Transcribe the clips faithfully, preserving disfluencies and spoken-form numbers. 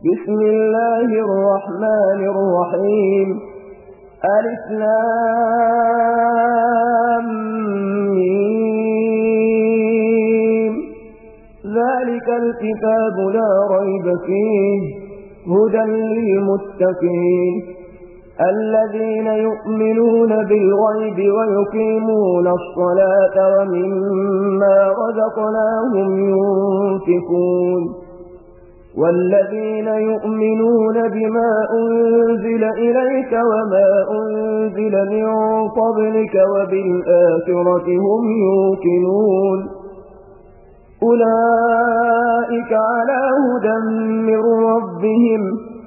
بسم الله الرحمن الرحيم ألف لام ميم ذلك الكتاب لا ريب فيه هدى للمتقين الذين يؤمنون بالغيب ويقيمون الصلاة ومما رزقناهم ينفقون والذين يؤمنون بما أنزل إليك وما أنزل من قبلك وبالآخرة هم يوقنون أولئك على هدى من ربهم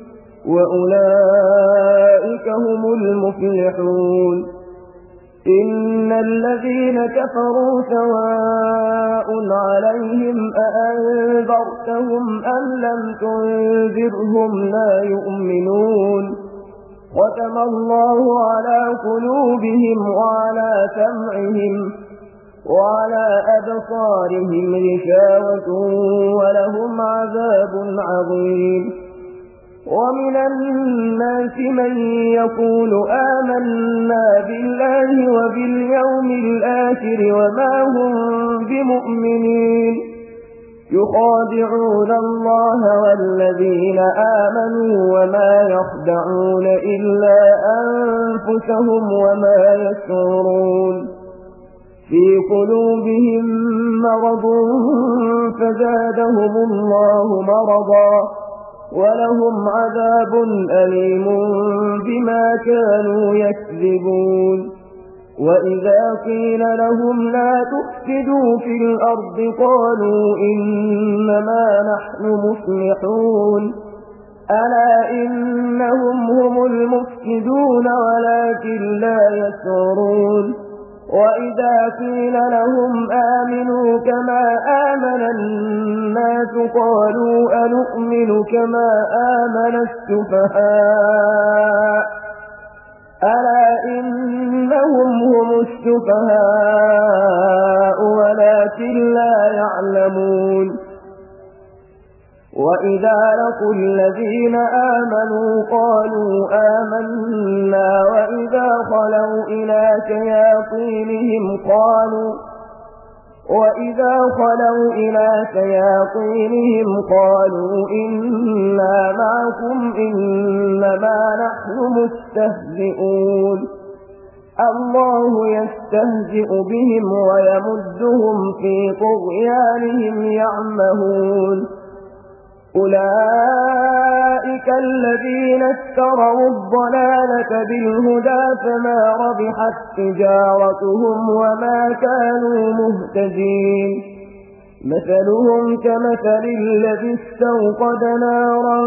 وأولئك هم المفلحون إن الذين كفروا سواء عليهم أأنذرتهم أم لم تنذرهم لا يؤمنون ختم الله على قلوبهم وعلى سمعهم وعلى أبصارهم غشاوة ولهم عذاب عظيم ومن الناس من يقول آمنا بالله وباليوم الآخر وما هم بمؤمنين يخادعون الله والذين آمنوا وما يخدعون إلا أنفسهم وما يشعرون في قلوبهم مرض فزادهم الله مرضا ولهم عذاب أليم بما كانوا يكذبون وإذا قيل لهم لا تفسدوا في الأرض قالوا إنما نحن مصلحون ألا إنهم هم المفسدون ولكن لا يشعرون وإذا قيل لهم آمنوا كما آمن الناس قالوا أنؤمن كما آمن السفهاء ألا إنهم هم السفهاء ولكن لا يعلمون وإذا لقوا الذين آمنوا قالوا آمنا وإذا خلوا إلى شياطينهم قالوا وإذا خلوا إلى شياطينهم قالوا إنا معكم إنما نحن مستهزئون الله يستهزئ بهم ويمدهم في طغيانهم يعمهون أولئك الذين اشتروا الضلالة بالهدى فما ربحت تجارتهم وما كانوا مهتدين مثلهم كمثل الذي استوقد نارا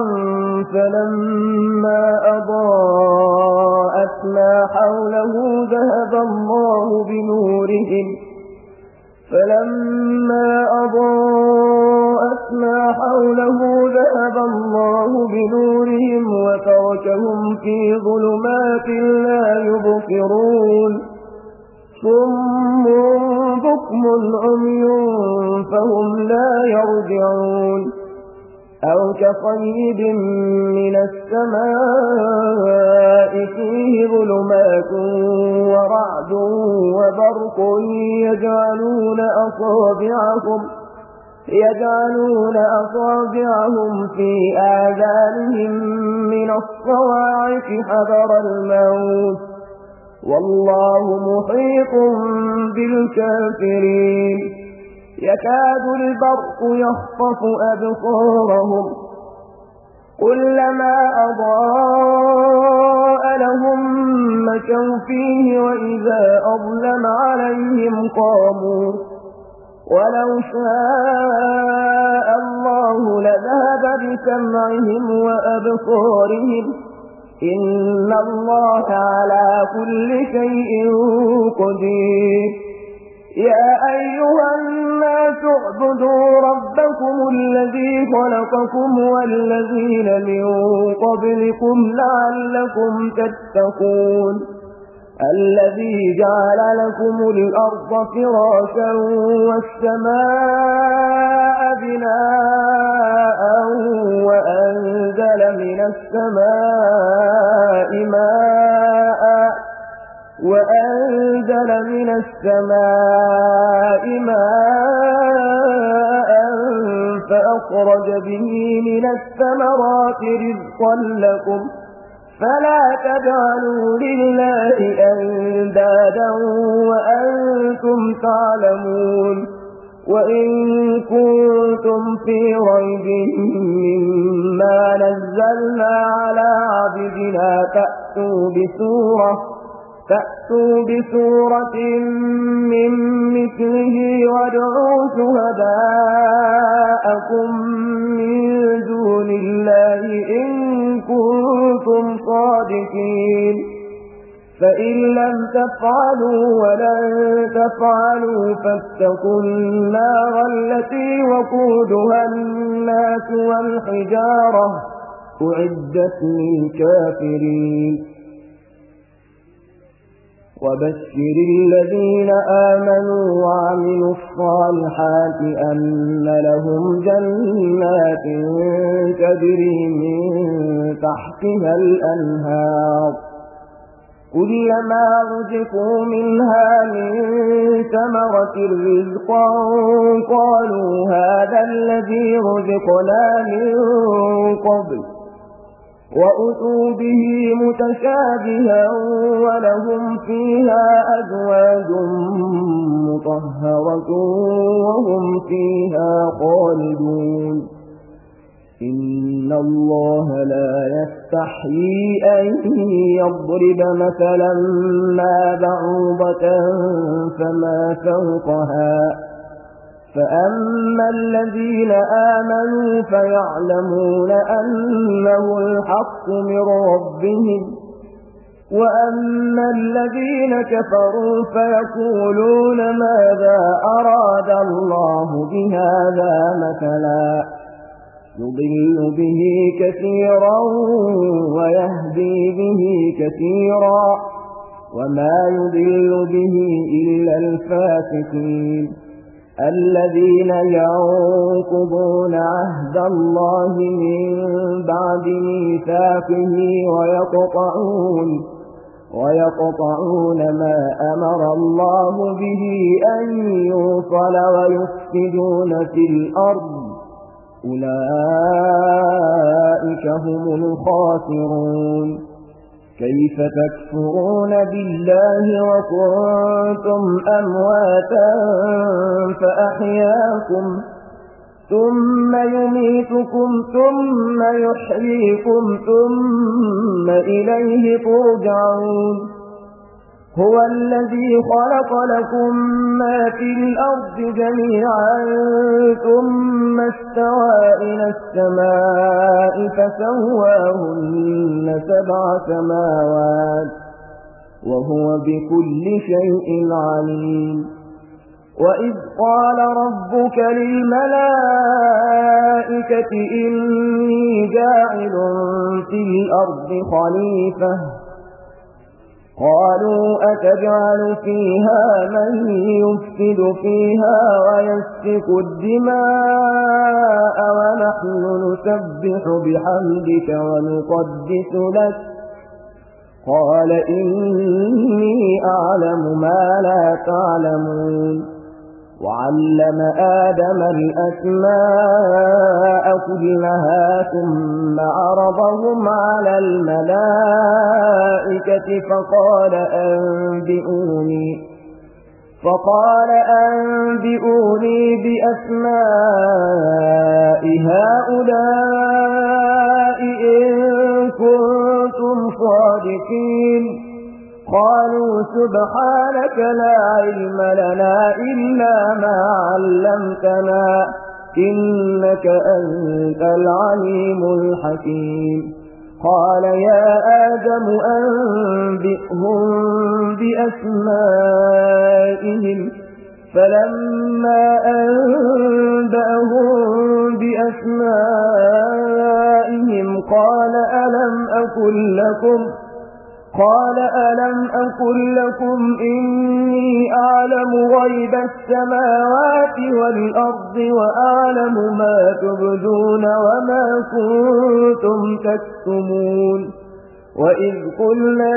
فلما أضاءت ما حوله ذهب الله بنورهم فلما أضاءت ما حوله ذهب الله بنورهم وتركهم في ظلمات لا يبصرون صم بكم عمي فهم لا يرجعون أو كصيب من السماء فيه ظلمات ورعد وبرق يجعلون أصابعهم يجعلون أصابعهم في آذانهم من الصواعق حذر الموت والله محيط بالكافرين يكاد البرق يخطف أبصارهم كلما أضاء لهم مشوا فيه وإذا أظلم عليهم قاموا ولو شاء الله لذهب بسمعهم وأبصارهم إن الله على كل شيء قدير يا أيها الناس اعبدوا ربكم الذي خلقكم والذين من قبلكم لعلكم تتقون الذي جعل لكم الأرض فراشا والسماء بناء وأنزل وأنزل من السماء ماء وأنزل من السماء ماء فأخرج به من الثمرات رزقا لكم فلا تجعلوا لله أندادا وأنتم تعلمون وإن كنتم في ريب مما نزلنا على عبدنا فأتوا بسورة فأتوا بسورة من مثله وادعوا شهداءكم من دون الله إن كنتم صادقين فإن لم تفعلوا ولن تفعلوا فاتقوا النار التي وقودها الناس والحجارة أعدت للكافرين وبشر الذين آمنوا وعملوا الصالحات أن لهم جنات تجري من تحتها الأنهار كلما رزقوا منها من ثمرة رزقا قالوا هذا الذي رزقنا من قبل وأتوا به متشابها ولهم فيها أزواج مطهرة وهم فيها خالدون إن الله لا يستحيي أن يضرب مثلا ما بعوضة فما فوقها فأما الذين آمنوا فيعلمون أنه الحق من ربهم وأما الذين كفروا فيقولون ماذا أراد الله بهذا مثلا يضل به كثيرا ويهدي به كثيرا وما يضل به إلا الفاسقين الذين ينقضون عهد الله من بعد ميثاقه ويقطعون ويقطعون ما أمر الله به أن يوصل ويفسدون في الأرض أولئك هم الخاسرون كيف تكفرون بالله وكنتم أمواتا فأحياكم ثم يميتكم ثم يحييكم ثم إليه ترجعون هو الذي خلق لكم ما في الأرض جميعا ثم استوى إلى السماء فسواهن سبع سماوات وهو بكل شيء عليم وإذ قال ربك للملائكة إني جاعل في الأرض خليفة قالوا أتجعل فيها من يفسد فيها ويسفك الدماء ونحن نسبح بحمدك ونقدس لك قال إني أعلم ما لا تعلمون وعلم آدم الأسماء كلها ثم عرضهم على الملائكة فقال أنبئوني فقال أنبئوني بأسماء هؤلاء إن كنتم صادقين قالوا سبحانك لا علم لنا إلا ما علمتنا إنك أنت العليم الحكيم قال يا آدم أنبئهم بأسمائهم فلما أنبأهم بأسمائهم قال ألم أقل لكم قال ألم أقل لكم إني أعلم غيب السماوات والأرض وأعلم ما تبدون وما كنتم تكتمون وإذ قلنا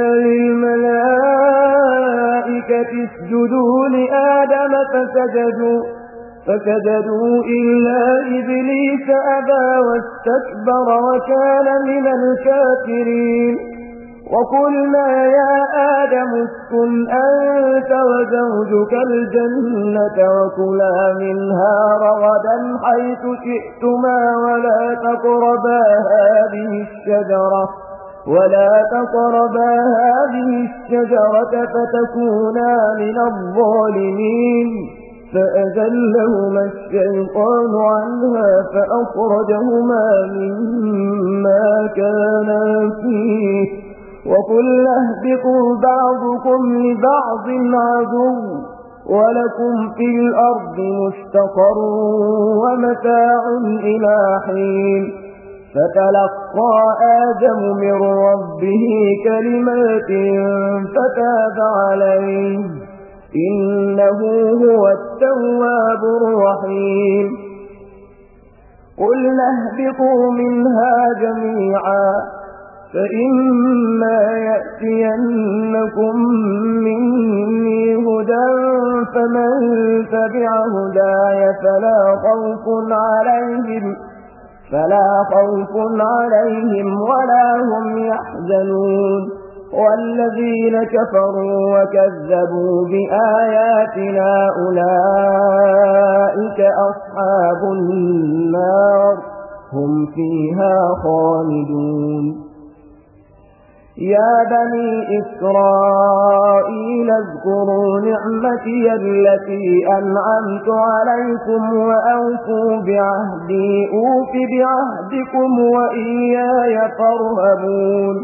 للملائكة اسجدوا لآدم فسجدوا فسجدوا إلا إبليس أبى واستكبر وكان من الكافرين وقلنا يا آدم اسكن أنت وزوجك الجنة وكلا منها رغدا حيث شئتما ولا تقربا هذه الشجرة ولا تقربا هذه الشجرة فتكونا من الظالمين فأزلهما الشيطان عنها فأخرجهما مما كانا فيه وقلنا اهبطوا بعضكم لبعض عدو ولكم في الأرض مستقر ومتاع إلى حين فتلقى آدم من ربه كلمات فتاب عليه إنه هو التواب الرحيم قلنا اهبطوا منها جميعا فإما يأتينكم مني هدى فمن تبع هداي فلا خوف عليهم فلا خوف عليهم ولا هم يحزنون والذين كفروا وكذبوا بآياتنا أولئك أصحاب النار هم فيها خالدون يا بني إسرائيل اذكروا نعمتي التي أنعمت عليكم وأوفوا بعهدي أوف بعهدكم وإياي فارهبون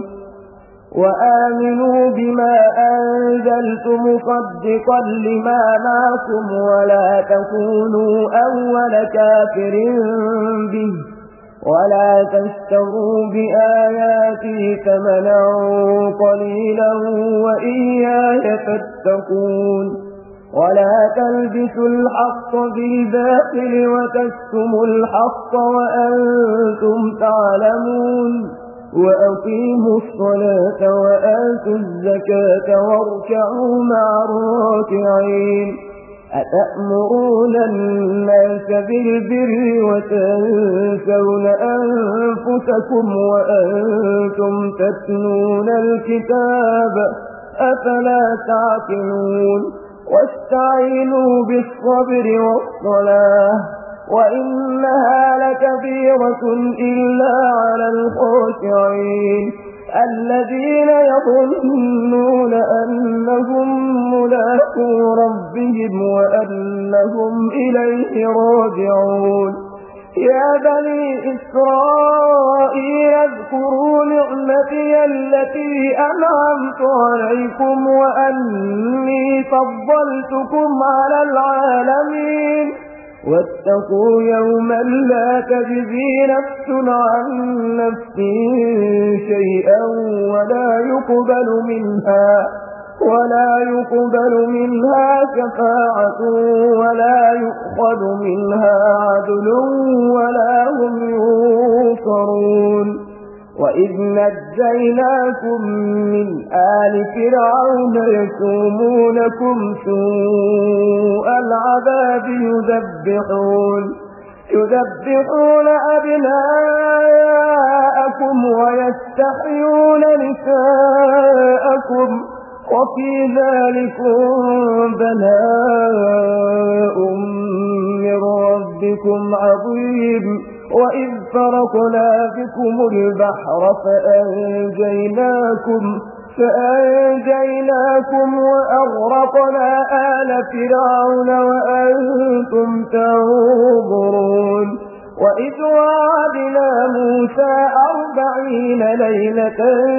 وآمنوا بما أنزلت مصدقا لما معكم ولا تكونوا أول كافر به ولا تشتروا بآياتي ثمنا قليلا وإياي فاتقون ولا تلبسوا الحق بالباطل وتكتموا الحق وأنتم تعلمون وأقيموا الصلاة وآتوا الزكاة واركعوا مع الراكعين أتأمرون الناس بالبر وتنسون أنفسكم وأنتم تتلون الكتاب أفلا تعقلون واستعينوا بالصبر والصلاة وإنها لكبيرة إلا على الخاشعين الذين يظنون أنهم ملاقو ربهم وأنهم إليه راجعون يا بني إسرائيل اذكروا نعمتي التي أنعمت عليكم وأني فضلتكم على العالمين واتقوا يوما لا تجزي نفس عن نفس شيئا ولا يقبل منها ولا يقبل منها شفاعة ولا يؤخذ منها عدل ولا هم ينصرون وإذ نجيناكم من آل فرعون يسومونكم سوء العذاب يذبحون يذبحون أبناءكم ويستحيون نساءكم وفي ذلكم بلاء من ربكم عظيم وإذ فرقنا بكم البحر فأنجيناكم فأنجيناكم وأغرقنا آل فرعون وأنتم تنظرون وإذ وعدنا موسى أربعين ليلة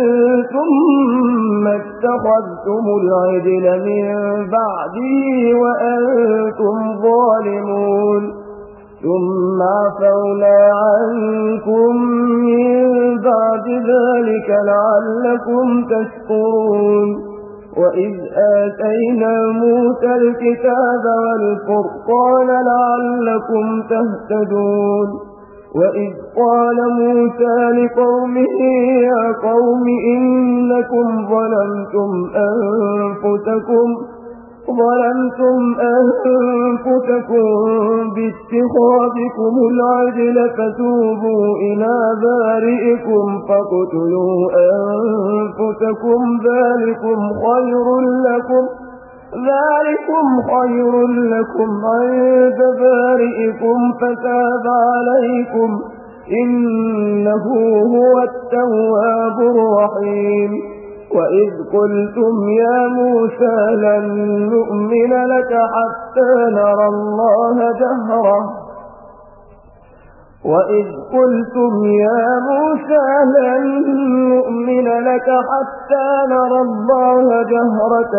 ثم اتخذتم العجل من بعده وأنتم ظالمون ثم عفونا عنكم من بعد بعد ذلك لعلكم تشكرون وإذ آتينا موسى الكتاب والفرقان لعلكم تهتدون وإذ قال موسى لقومه يا قوم إنكم ظلمتم أنفسكم ظلمتم أنفسكم باتخاذكم العجل فتوبوا إلى بارئكم فاقتلوا أنفسكم ذلكم خير لكم ذلكم خير لكم عند بارئكم فتاب عليكم إنه هو التواب الرحيم وإذ قلتم يا موسى لن نؤمن لك حتى نرى الله جهرة وإذ قلتم يا موسى لن نؤمن لك حتى نرى الله جهرة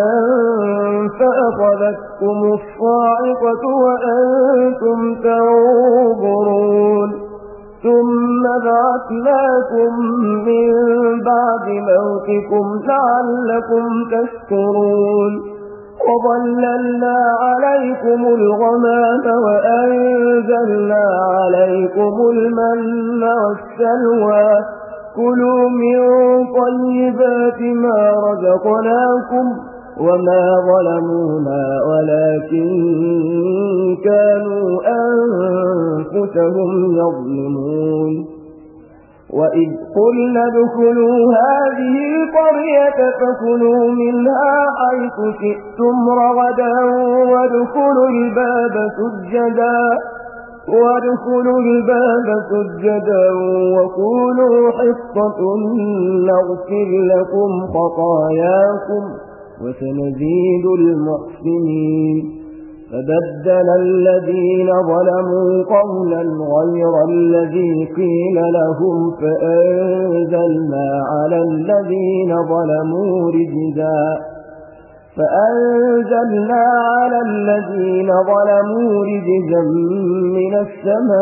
فأخذتكم الصاعقة وأنتم تنظرون ثم بعثناكم من بعد موتكم لعلكم تشكرون وظللنا عليكم الغمام وأنزلنا عليكم المن والسلوى كلوا من طيبات ما رزقناكم وما ظلمونا ولكن كانوا أنفسهم يظلمون وإذ قلنا ادخلوا هذه القرية فكلوا منها حيث شئتم رغدا وادخلوا الباب سجدا وادخلوا الباب سجدا وقولوا حصة نغفر لكم خطاياكم وسنزيد المحسنين فبدل الذين ظلموا قولا غير الذي قيل لهم فأنزلنا على الذين ظلموا رجزا فأنزلنا على الذين ظلموا رجزا من السماء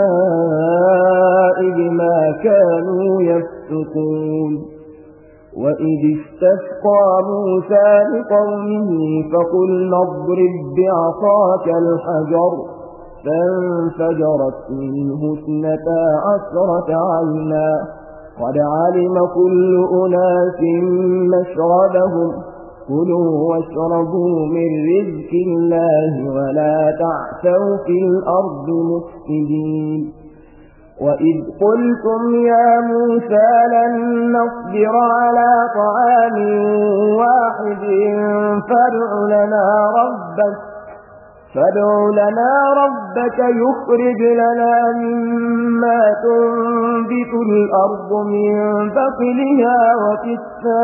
بما كانوا يفسقون وإذ استسقى موسى لقومه فقلنا اضرب بعصاك الحجر فانفجرت منه اثنتا عشرة عينا قد علم كل أناس مشربهم كلوا واشربوا من رزق الله ولا تعثوا في الأرض مفسدين وإذ قلتم يا موسى لن نصبر على طعام واحد فادع لنا ربك فادع لنا ربك يخرج لنا مما تنبت الأرض من بقلها وكسائها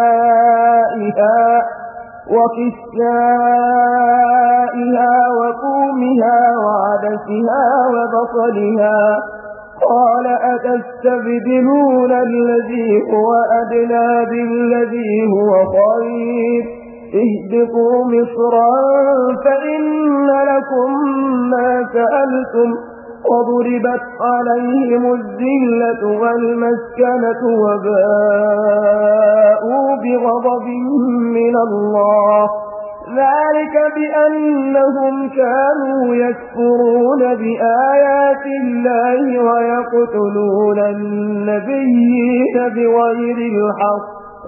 وكسائها وقومها وعدسها وبصلها قال أتستبدلون الذي هو أدنى بالذي هو خير اهبطوا مصرا فإن لكم ما سألتم وضربت عليهم الذلة والمسكنة وباءوا بغضب من الله ذلك بأنهم كانوا يكفرون بآيات الله ويقتلون النبيين بغير الحق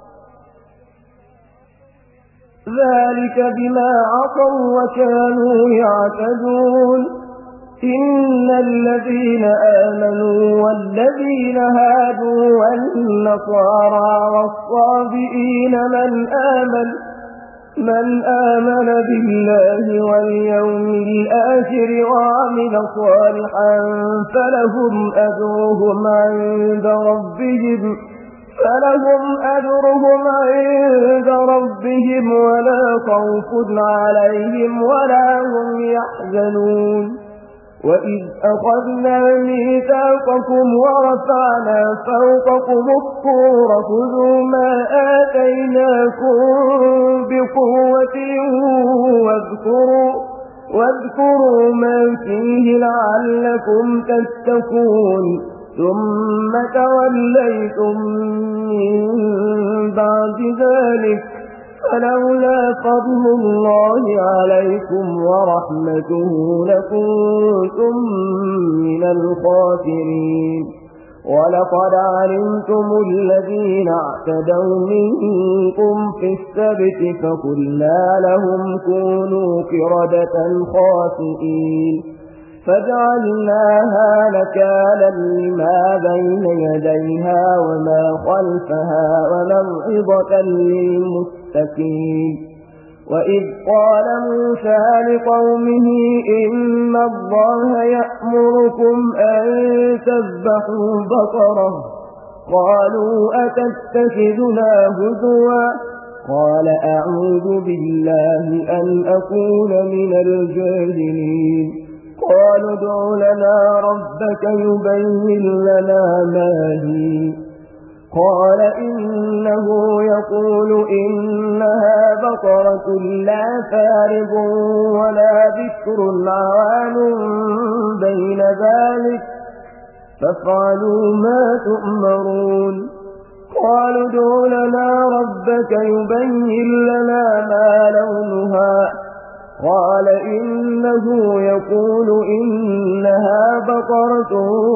ذلك بما عصوا وكانوا يعتدون إن الذين آمنوا والذين هادوا والنصارى والصابئين من آمن من آمن بالله واليوم الآخر وعمل صالحا فلهم أجرهم عند ربهم فلهم أجرهم عند ربهم ولا خوف عليهم ولا هم يحزنون وإذ أخذنا ميثاقكم ورفعنا فوقكم الطور خذوا ما آتيناكم بقوة واذكروا, واذكروا ما فيه لعلكم تتقون ثم توليتم من بعد ذلك فلولا فضل الله عليكم ورحمته لكنتم من الخاسرين. ولقد علمتم الذين اعتدوا منكم في السبت فقلنا لهم كونوا قردة خاسئين فجعلناها نكالا لما بين يديها وما خلفها وموعظة للمتقين. وإذ قال موسى لقومه إن الله يأمركم أن تذبحوا بقرة قالوا أتتخذنا هزوا قال أعوذ بالله أن أكون من الجاهلين. قالوا ادع لنا ربك يبين لنا ما هي قال إنه يقول إنها بقرة لا فارض ولا بكر عوان بين ذلك فافعلوا ما تؤمرون. قالوا ادع لنا ربك يبين لنا ما لونها قال إنه يقول إنها بقرة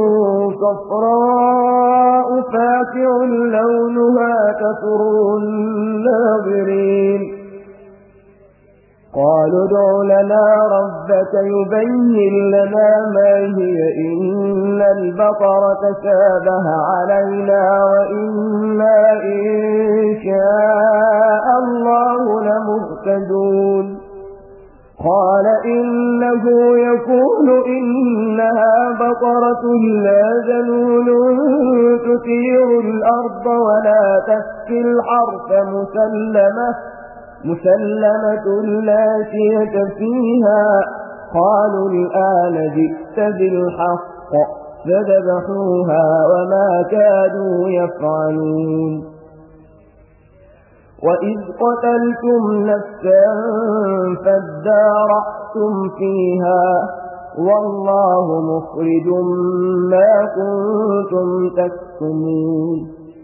صفراء فاقع لونها تسر الناظرين. قالوا ادع لنا ربك يبين لنا ما هي إن البقرة تشابه علينا وإنا إن شاء الله لمهتدون. قال إنه يقول إنها بقرة لا ذلول تثير الأرض ولا تسقي الحرث مسلمة مسلمة لا شية فيها. قالوا الآن جئت بالحق فذبحوها وما كادوا يفعلون. وإذ قتلتم نفسا فادارأتم فيها والله مخرج ما كنتم تكتمون.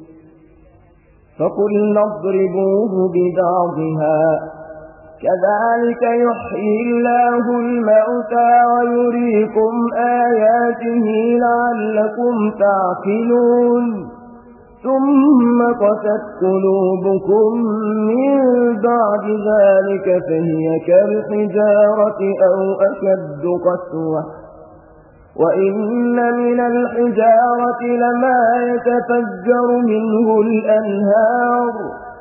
فقلنا اضربوه ببعضها كذلك يحيي الله الموتى ويريكم آياته لعلكم تعقلون. ثم قست قلوبكم من بعد ذلك فهي كالحجارة أو أشد قسوة وإن من الحجارة لما يتفجر منه الأنهار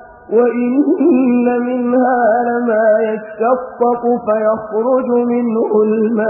وإن منها لما يشقق فيخرج منه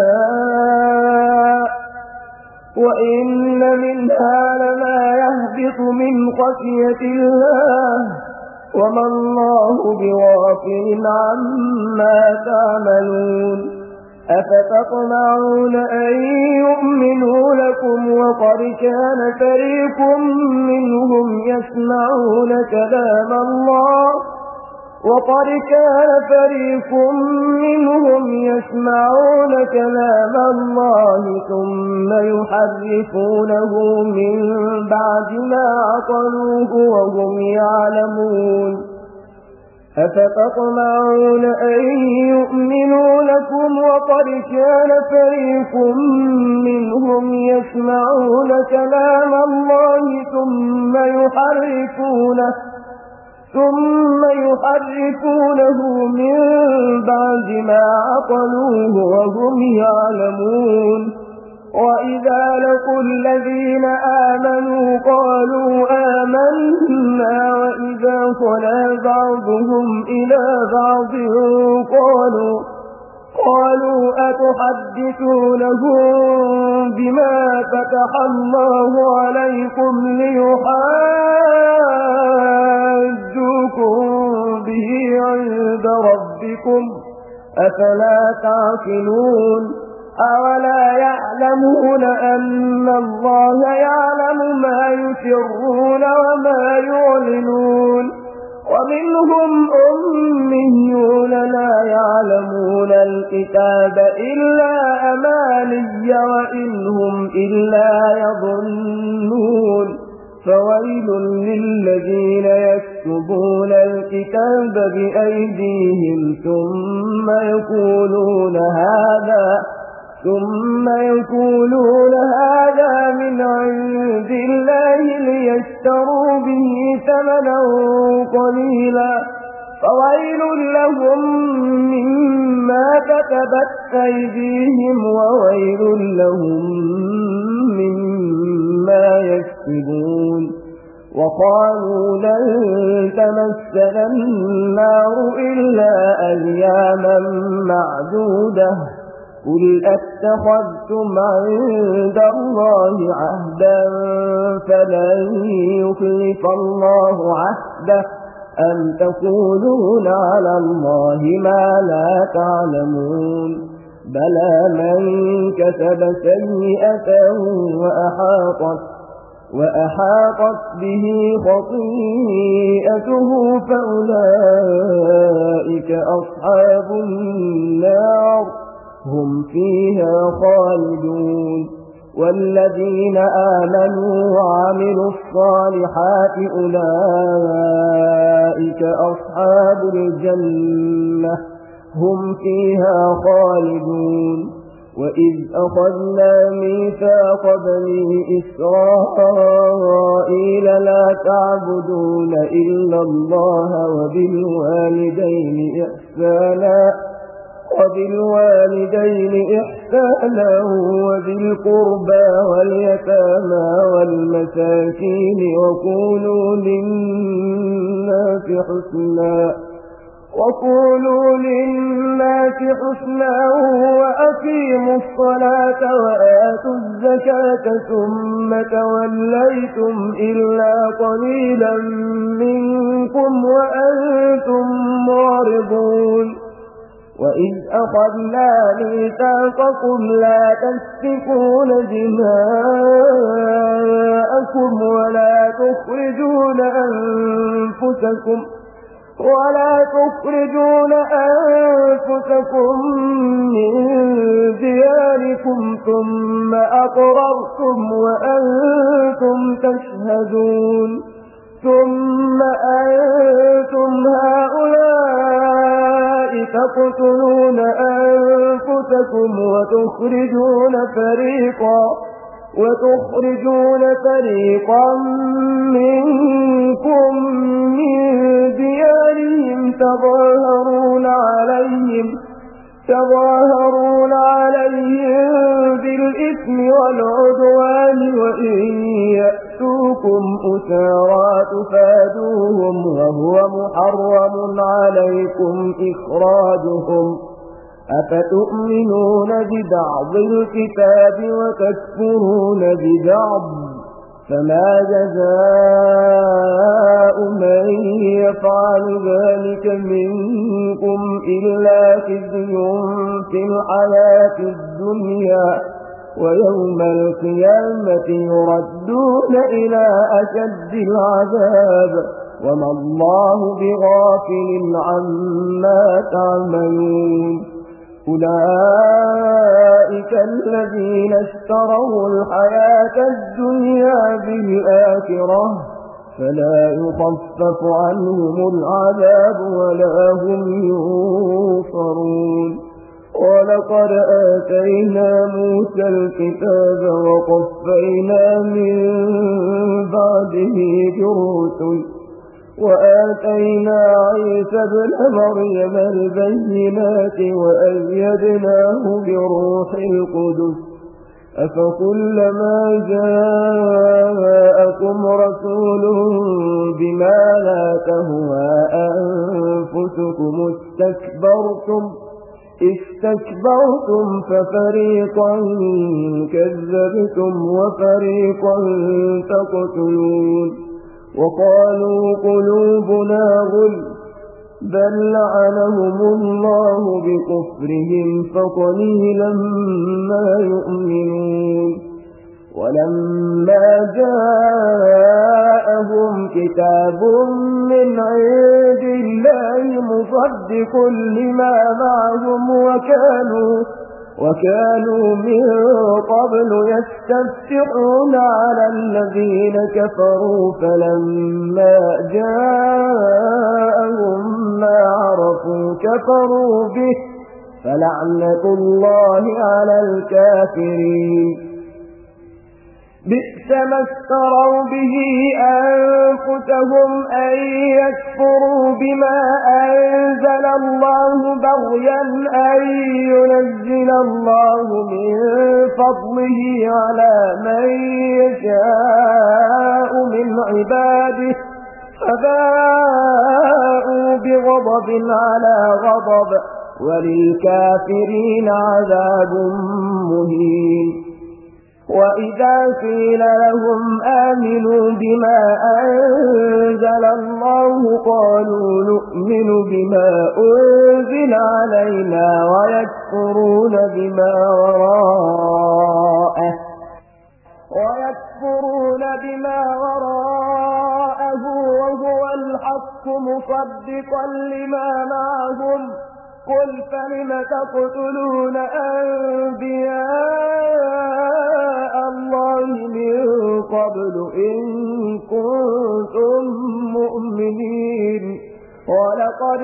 الماء وإن منها لما يهبط من خشية الله وما الله بغافل عما تعملون. أفتطمعون أن يؤمنوا لكم وقد كان فريق منهم يسمعون كلام الله وقد كان فريق منهم يسمعون كلام الله ثم يحرفونه من بعد ما عقلوه وهم يعلمون. أفتطمعون أن يؤمنوا لكم وقد كان فريق منهم يسمعون كلام الله ثم يحرفونه ثم يحرفونه من بعد ما عقلوه وهم يعلمون. وإذا لقوا الذين آمنوا قالوا آمنا وإذا خلا بعضهم إلى بعض قالوا قالوا أتحدثونهم بما فتح الله عليكم ليحاجوكم به عند ربكم أفلا تعقلون. أولا يعلمون أن الله يعلم ما يسرون وما يعلنون ومنهم أميون لا يعلمون الكتاب إلا أماني وإنهم إلا يظنون فويل للذين يكتبون الكتاب بأيديهم ثم يقولون هذا ثم يقولون هذا من عند الله ليشتروا به ثمنا قليلا فويل لهم مما كتبت أيديهم وويل لهم مما يكسبون وقالوا لن تمسنا النار إلا أياما معدودة قل أتخذتم عند الله عهدا فلن يخلف الله عهده أم تقولون على الله ما لا تعلمون بلى من كسب سيئة وأحاطت, وأحاطت به خطيئته فأولئك أصحاب النار هم فيها خالدون والذين آمنوا وعملوا الصالحات أولئك أصحاب الجنة هم فيها خالدون وإذ أخذنا ميثاق بني إسرائيل لا تعبدون إلا الله وبالوالدين إحسانا وبالوالدين إحسانا وذي القربى واليتامى والمساكين وقولوا للناس حسنا وقولوا للناس حسنا وأقيموا الصلاة وآتوا الزكاة ثم توليتم إلا قليلا منكم وأنتم معرضون وإذ أخذنا ميثاقكم لا تسفكون دماءكم ولا تخرجون أنفسكم ولا تخرجون أنفسكم من دياركم ثم أقررتم وأنتم تشهدون ثم أنتم هؤلاء تقتلون أنفسكم وتخرجون فريقا وتخرجون فريقا منكم من ديارهم تظاهرون عليهم تظاهرون عليهم بالإثم والعدوان وإن يأتوكم أسارى تفادوهم وهو محرم عليكم إخراجهم أفتؤمنون ببعض الكتاب وتكفرون ببعض فما جزاء من يفعل ذلك منكم إلا خزي في الحياة الدنيا ويوم القيامة يردون إلى أشد العذاب وما الله بغافل عما تعملون أولئك الذين اشتروا الحياة الدنيا بالآخرة فلا يخفف عنهم العذاب ولا هم ينصرون ولقد آتينا موسى الكتاب وقفينا من بعده برسل وآتينا عيسى ابن مريم البينات وأيدناه بروح القدس أفكلما جاءكم رسول بما لا تهوى أنفسكم استكبرتم استكبرتم ففريقا كذبتم وفريقا تقتلون وقالوا قلوبنا غل بل لعنهم الله بكفرهم فقليلا ما يؤمنون ولما جاءهم كتاب من عند الله مصدق لما معهم وكانوا وكانوا من قبل يستفتحون على الذين كفروا فلما جاءهم ما عرفوا كفروا به فلعنة الله على الكافرين. بئس ما اشتروا به أنفسهم أن يكفروا بما أنزل الله بغيا أن ينزل الله من فضله على من يشاء من عباده فباءوا بغضب على غضب وللكافرين عذاب مهين. وإذا قيل لهم آمنوا بما أنزل الله قالوا نؤمن بما أنزل علينا ويكفرون بما وراءه ويكفرون بما وراءه وهو الحق مصدقا لما معهم قل فلم تقتلون أنبياء الله من قبل إن كنتم مؤمنين ولقد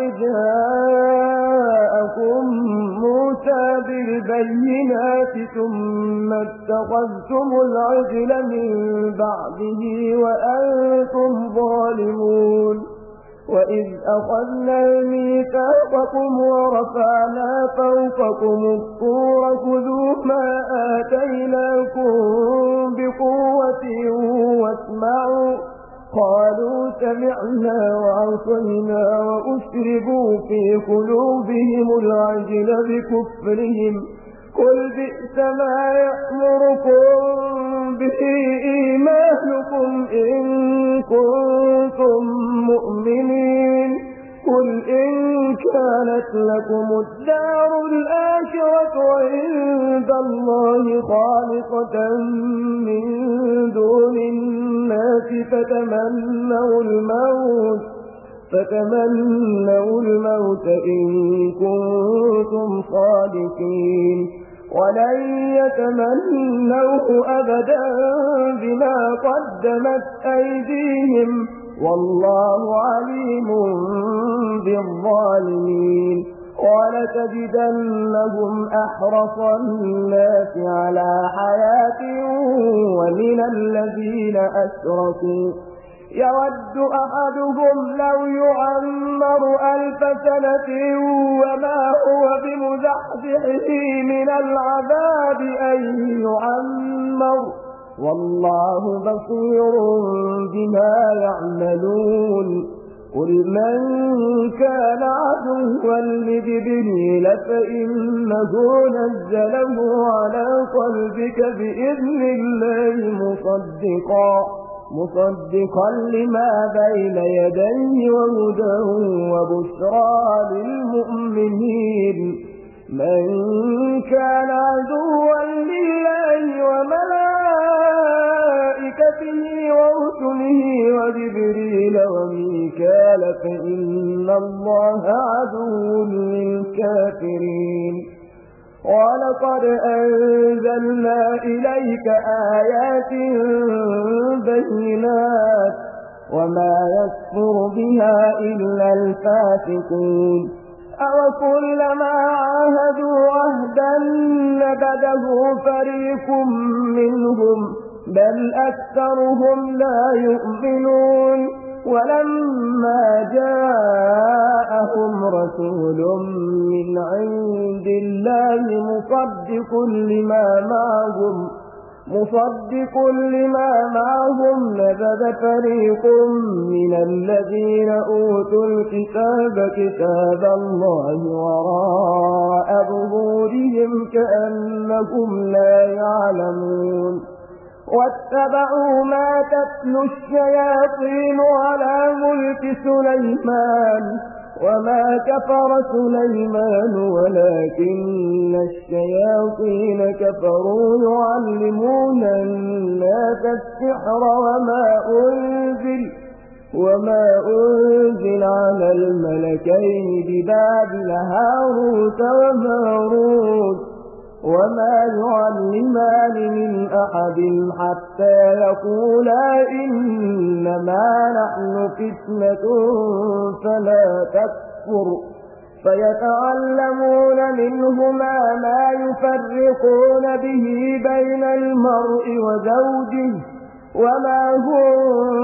جاءكم موسى بالبينات ثم اتخذتم العجل من بعده وأنتم ظالمون. وإذ أخذنا ميثاقكم ورفعنا فوقكم الطور خذوا ما آتيناكم بقوة واسمعوا قالوا سمعنا وعصينا وأشربوا في قلوبهم العجل بكفرهم قل بئس ما يأمركم به إيمانكم إن كنتم مؤمنين قل إن كانت لكم الدار الآخرة عند الله خالصة من دون الناس فتمنوا الموت فتمنوا الموت إن كنتم صادقين ولن يتمنوه أبدا بما قدمت أيديهم والله عليم بالظالمين. ولتجدنهم أحرص الناس على حياة ومن الذين أشركوا يود أحدهم لو يعمر ألف سنة وما هو بمزحزحه من العذاب أن يعمر والله بصير بما يعملون. قل من كان عدوا لجبريل فإنه نزله على قلبك بإذن الله مصدقا مصدقا لما بين يديه وهدى وبشرى للمؤمنين. من كان عدوا لله وملائكته ورسله وجبريل وميكال فإن الله عدو للكافرين. ولقد أنزلنا إليك آيات بينات وما يكفر بها إلا الفاسقون. أوكلما عاهدوا عهدا نبذه فريق منهم بل أكثرهم لا يؤمنون. ولما جاءهم رسول من عند الله مصدق لما معهم مصدق لما معهم نبذ فريق من الذين أوتوا الكتاب كتاب الله وراء ظهورهم كأنهم لا يعلمون. واتبعوا ما تتلو الشياطين على ملك سليمان وما كفر سليمان ولكن الشياطين كفروا يعلمون الناس السحر وما أنزل وما أنزل على الملكين ببابل هاروت وماروت وما يعلمان من أحد حتى يقولا إنما نحن فتنة فلا تكفر فيتعلمون منهما ما يفرقون به بين المرء وزوجه وما هم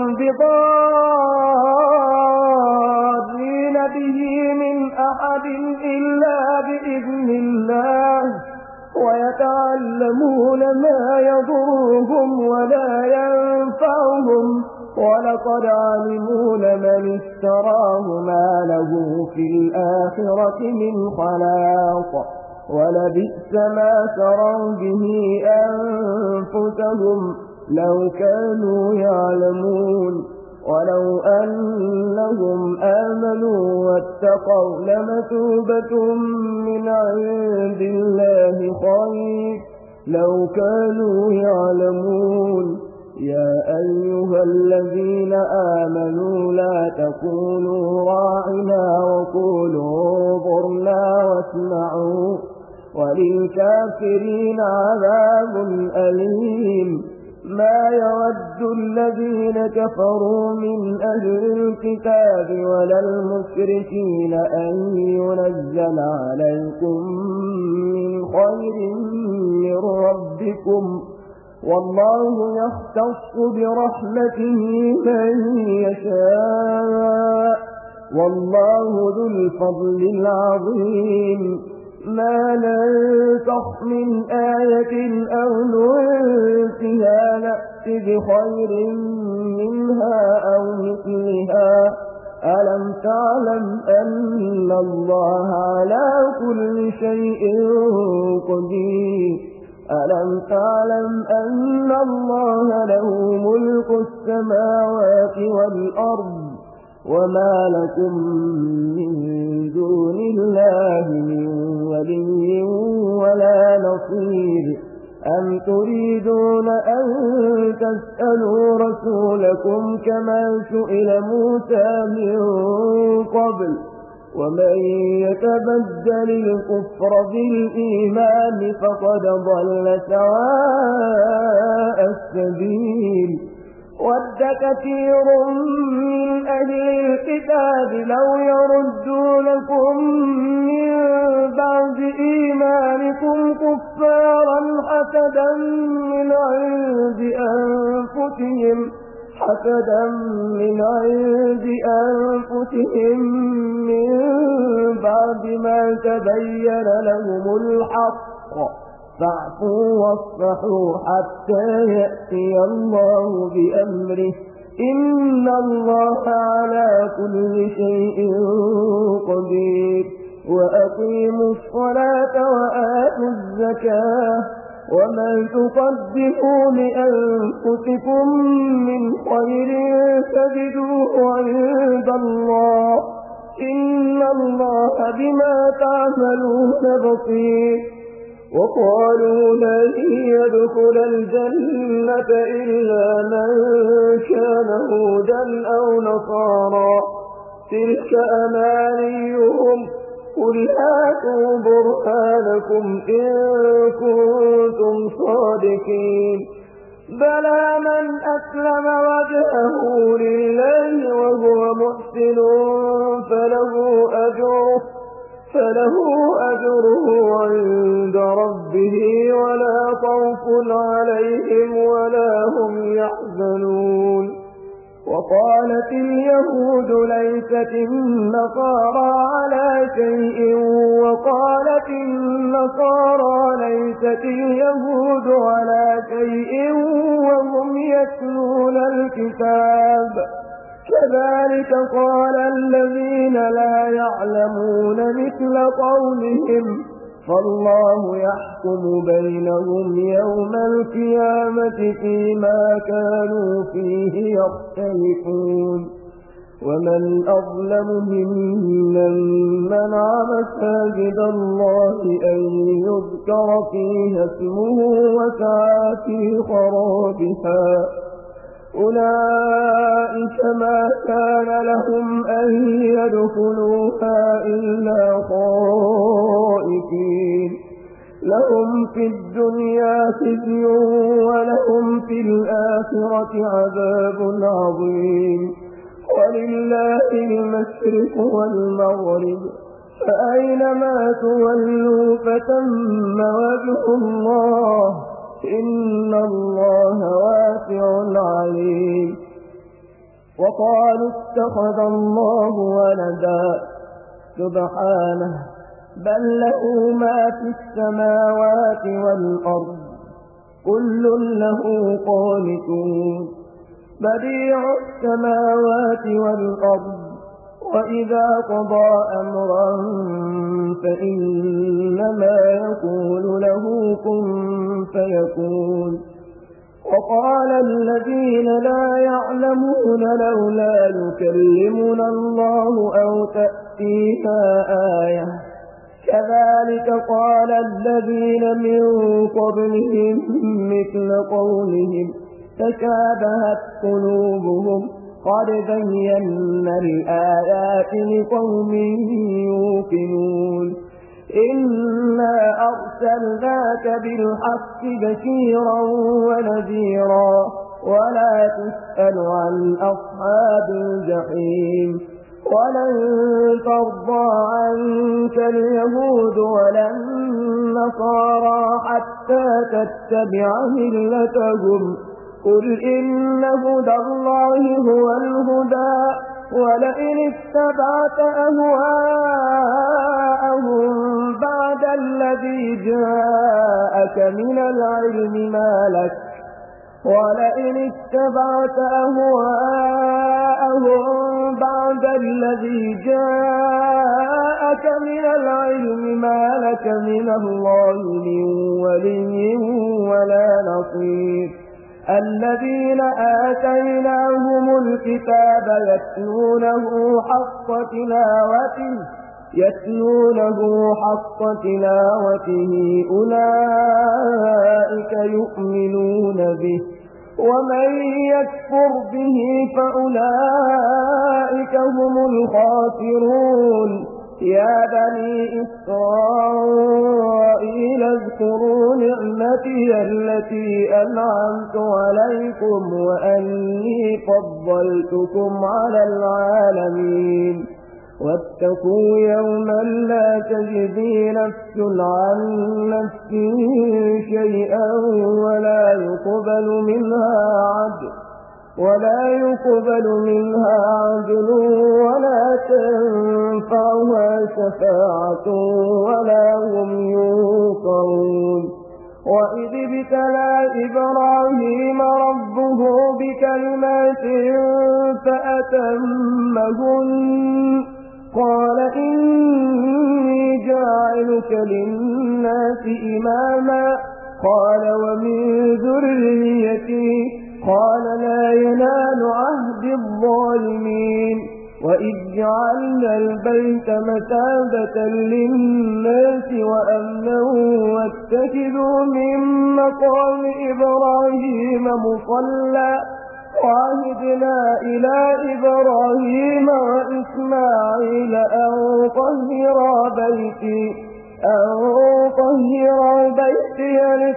بضارين به من أحد إلا بإذن الله ويتعلمون ما يضرهم ولا ينفعهم ولقد علموا لمن اشتراه ما له في الآخرة من خلاق ولبئس ما شروا به أنفسهم لو كانوا يعلمون ولو أنهم آمنوا واتقوا لمثوبة من عند الله خير لو كانوا يعلمون يا أيها الذين آمنوا لا تقولوا راعنا وقولوا انظرنا واسمعوا وللكافرين عذاب أليم ما يود الذين كفروا من أهل الكتاب ولا المشركين أن ينزل عليكم من خير من ربكم والله يختص برحمته من يشاء والله ذو الفضل العظيم ما ننسخ من آية أو ننسها نأت بخير منها أو مثلها ألم تعلم أن الله على كل شيء قدير ألم تعلم أن الله له ملك السماوات والأرض وما لكم من دون الله من ولي ولا نصير أم تريدون أن تسألوا رسولكم كما سئل موسى من قبل ومن يتبدل الكفر بالإيمان فقد ضل سواء السبيل ود كثير من أهل الكتاب لو يردونكم من بعد إيمانكم كفارا حسدا من عند أنفسهم حسدا من عند أنفسهم من بعد ما تبين لهم الحق فاعفوا واصفحوا حتى يأتي الله بأمره إن الله على كل شيء قدير وأقيموا الصلاة وآتوا الزكاة وما تقدموا لأنفسكم من خير تجدوه عند الله إن الله بما تعملون بصير وقالوا لن يدخل الجنة إلا من كان هودا أو نصارى تلك أمانيهم قل آتوا برهانكم إن كنتم صادقين بلى من أسلم وجهه لله وهو محسن فله أجره فله أجره عند ربه ولا خوف عليهم ولا هم يحزنون وقالت اليهود ليست النصارى على شيء وقالت النصارى ليست اليهود على شيء وهم يتلون الكتاب كذلك قال الذين لا يعلمون مثل قولهم فالله يحكم بينهم يوم القيامة فيما كانوا فيه يختلفون ومن أظلم ممن منع مساجد الله أن يذكر فيها اسمه وسعى في خرابها أولئك ما كان لهم أن يدخلوها إلا خائفين لهم في الدنيا خزي ولهم في الآخرة عذاب عظيم ولله المشرق والمغرب فأينما تولوا فتم وجه الله إن الله واسع عليم وقالوا اتخذ الله ولدا سبحانه بل له ما في السماوات والأرض كل له قانتون بديع السماوات والأرض وإذا قضى أمرا فإنما يقول له كن فيكون وقال الذين لا يعلمون لولا يكلمنا الله أو تأتينا آية كذلك قال الذين من قبلهم مثل قولهم تشابهت قلوبهم قد بينا الآيات لقوم يوقنون إنا أرسلناك بالحق بشيرا ونذيرا ولا تسأل عن أصحاب الجحيم ولن ترضى عنك اليهود ولا النصارى حتى تتبع ملتهم قل إن هدى الله هو الهدى ولئن اتبعت أهواءهم بعد الذي جاءك من العلم ما لك ولئن اتبعت أهواءهم بعد الذي جاءك من العلم ما لك من الله من ولي ولا نصير الذين آتيناهم الكتاب يتلونه حق تلاوته يتلونه حق تلاوته أولئك يؤمنون به ومن يكفر به فأولئك هم الخاسرون يا بني إسرائيل اذكروا نعمتي التي أنعمت عليكم وأني فضلتكم على العالمين واتقوا يوما لا تجزي نفس عن نفس شيئا ولا يقبل منها عدل ولا يقبل منها عدل ولا تنفعها شفاعة ولا هم ينصرون وإذ ابتلى إبراهيم ربه بكلمات فأتمهن قال إني جاعلك للناس إماما قال ومن ذريتي قال لا ينال عهد الظالمين وإذ جعلنا البيت مثابة للناس وأمنا واتخذوا من مقام إبراهيم مصلى وعهدنا إلى إبراهيم وإسماعيل أن طهرا بيتي أن طهرا بيتي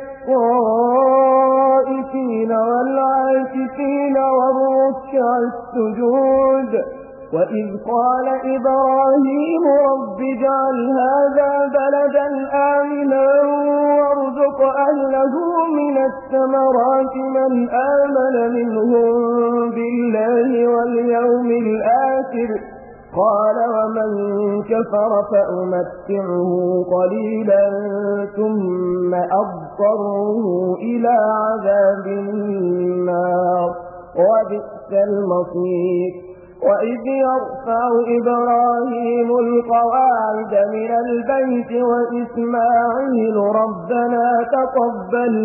للطائفين والعاكفين والركع السجود وإذ قال إبراهيم رب اجعل هذا بلدا آمنا وارزق أهله من الثمرات من آمن منهم بالله واليوم الآخر قال ومن كفر فأمتعه قليلا ثم أضطره إلى عذاب النار وبئس المصير وإذ يرفع إبراهيم القواعد من البيت وإسماعيل ربنا تقبل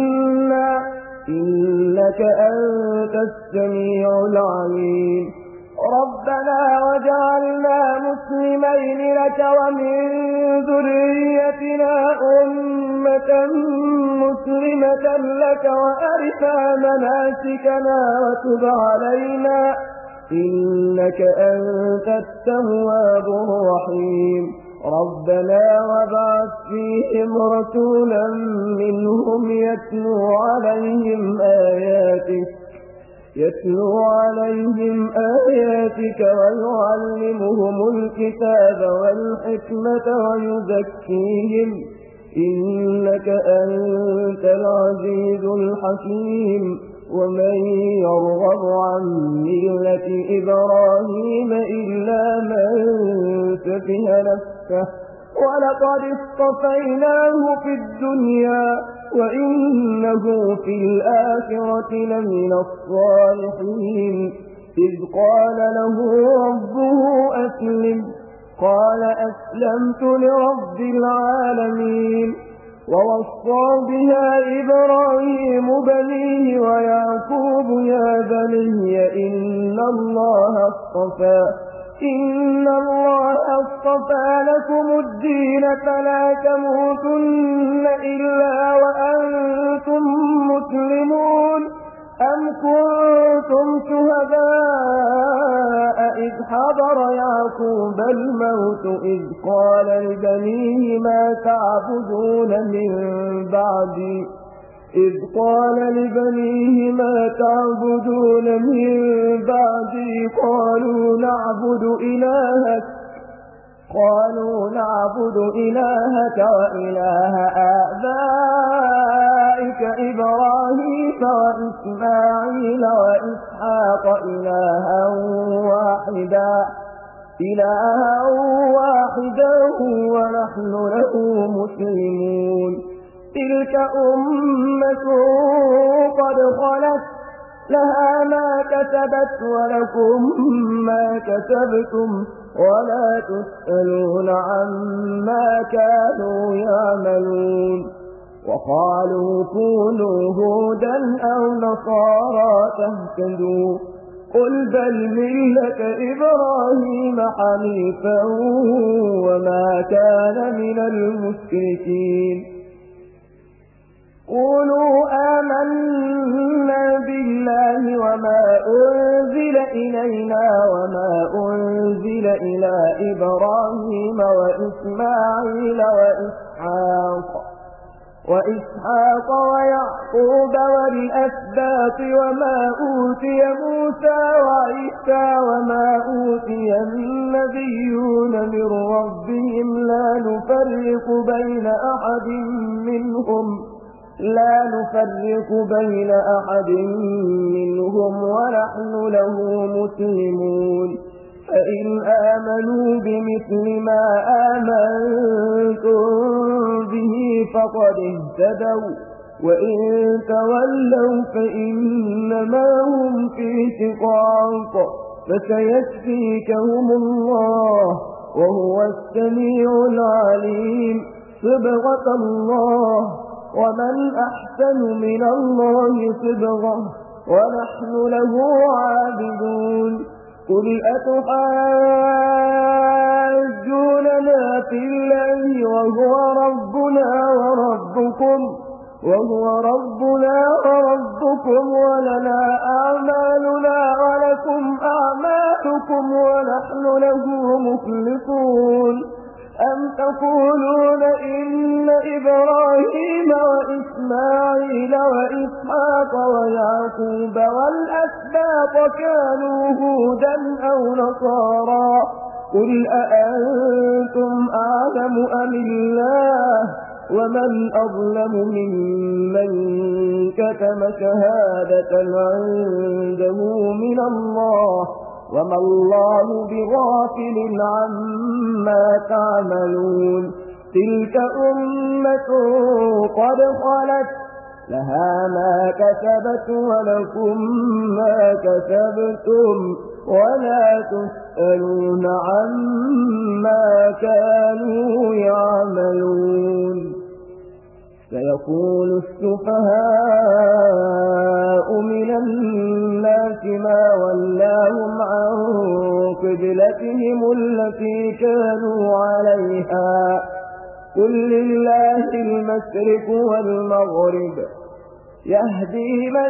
منا إنك أنت السميع العليم ربنا وجعلنا مسلمين لك ومن ذريتنا أمة مسلمة لك وأرنا مناسكنا وتب علينا إنك أنت التواب الرحيم ربنا وابعث فيهم رسولا منهم يتلو عليهم آياتك يتلو عليهم آياتك ويعلمهم الكتاب والحكمة ويزكيهم إنك أنت العزيز الحكيم ومن يرغب عن ملة إبراهيم إلا من سفه نفسه ولقد اصطفيناه في الدنيا وإنه في الآخرة لمن الصالحين إذ قال له ربه أسلم قال أسلمت لرب العالمين ووصى بها إبراهيم بنيه ويعقوب يا بني إن الله اصطفى إن الله اصطفى لكم الدين فلا تموتن إلا وأنتم مسلمون أم كنتم شهداء إذ حضر يعقوب الموت إذ قال لبنيه ما تعبدون من بعدي إذ قال لبنيه ما تعبدون من بعدي قالوا نعبد إلهك قالوا نعبد إلهك وإله آبائك إبراهيم وإسماعيل وإسحاق إلها واحدا إلها واحدا ونحن له مسلمون تلك أمة قد خلت لها ما كسبت ولكم ما كسبتم ولا تسألون عما كانوا يعملون وقالوا كونوا هودا أو نصارى تهتدوا قل بل ملة إبراهيم حنيفا وما كان من المشركين قولوا آمنا بالله وما أنزل إلينا وما أنزل إلى إبراهيم وإسماعيل وإسحاق وإسحاق ويعقوب والأسباط وما أوتي موسى وعيسى وما أوتي النبيون من ربهم لا نفرق بين أحد منهم لا نفرق بين أحد منهم ونحن له مسلمون فإن آمنوا بمثل ما آمنتم به فقد اهتدوا وإن تولوا فإنما هم في شقاق فسيكفيكهم الله وهو السميع العليم صبغة الله ومن أحسن من الله صبغة ونحن له عابدون قل أتحاجوننا في الله وهو ربنا وربكم وهو ربنا وربكم ولنا أعمالنا ولكم أعمالكم ونحن له مخلصون أم تقولون إن إبراهيم وإسماعيل وإسحاق ويعقوب والأسباط كانوا هودا أو نصارى قل أأنتم أعلم أم الله ومن أظلم ممن كتم شهادة عنده من الله وما الله بغافل عما تعملون تلك أمة قد خلت لها ما كسبت ولكم ما كسبتم ولا تسألون عما كانوا يعملون سيقول السفهاء من الناس ما ولاهم عن قبلتهم التي كانوا عليها قل لله المشرق والمغرب يهدي من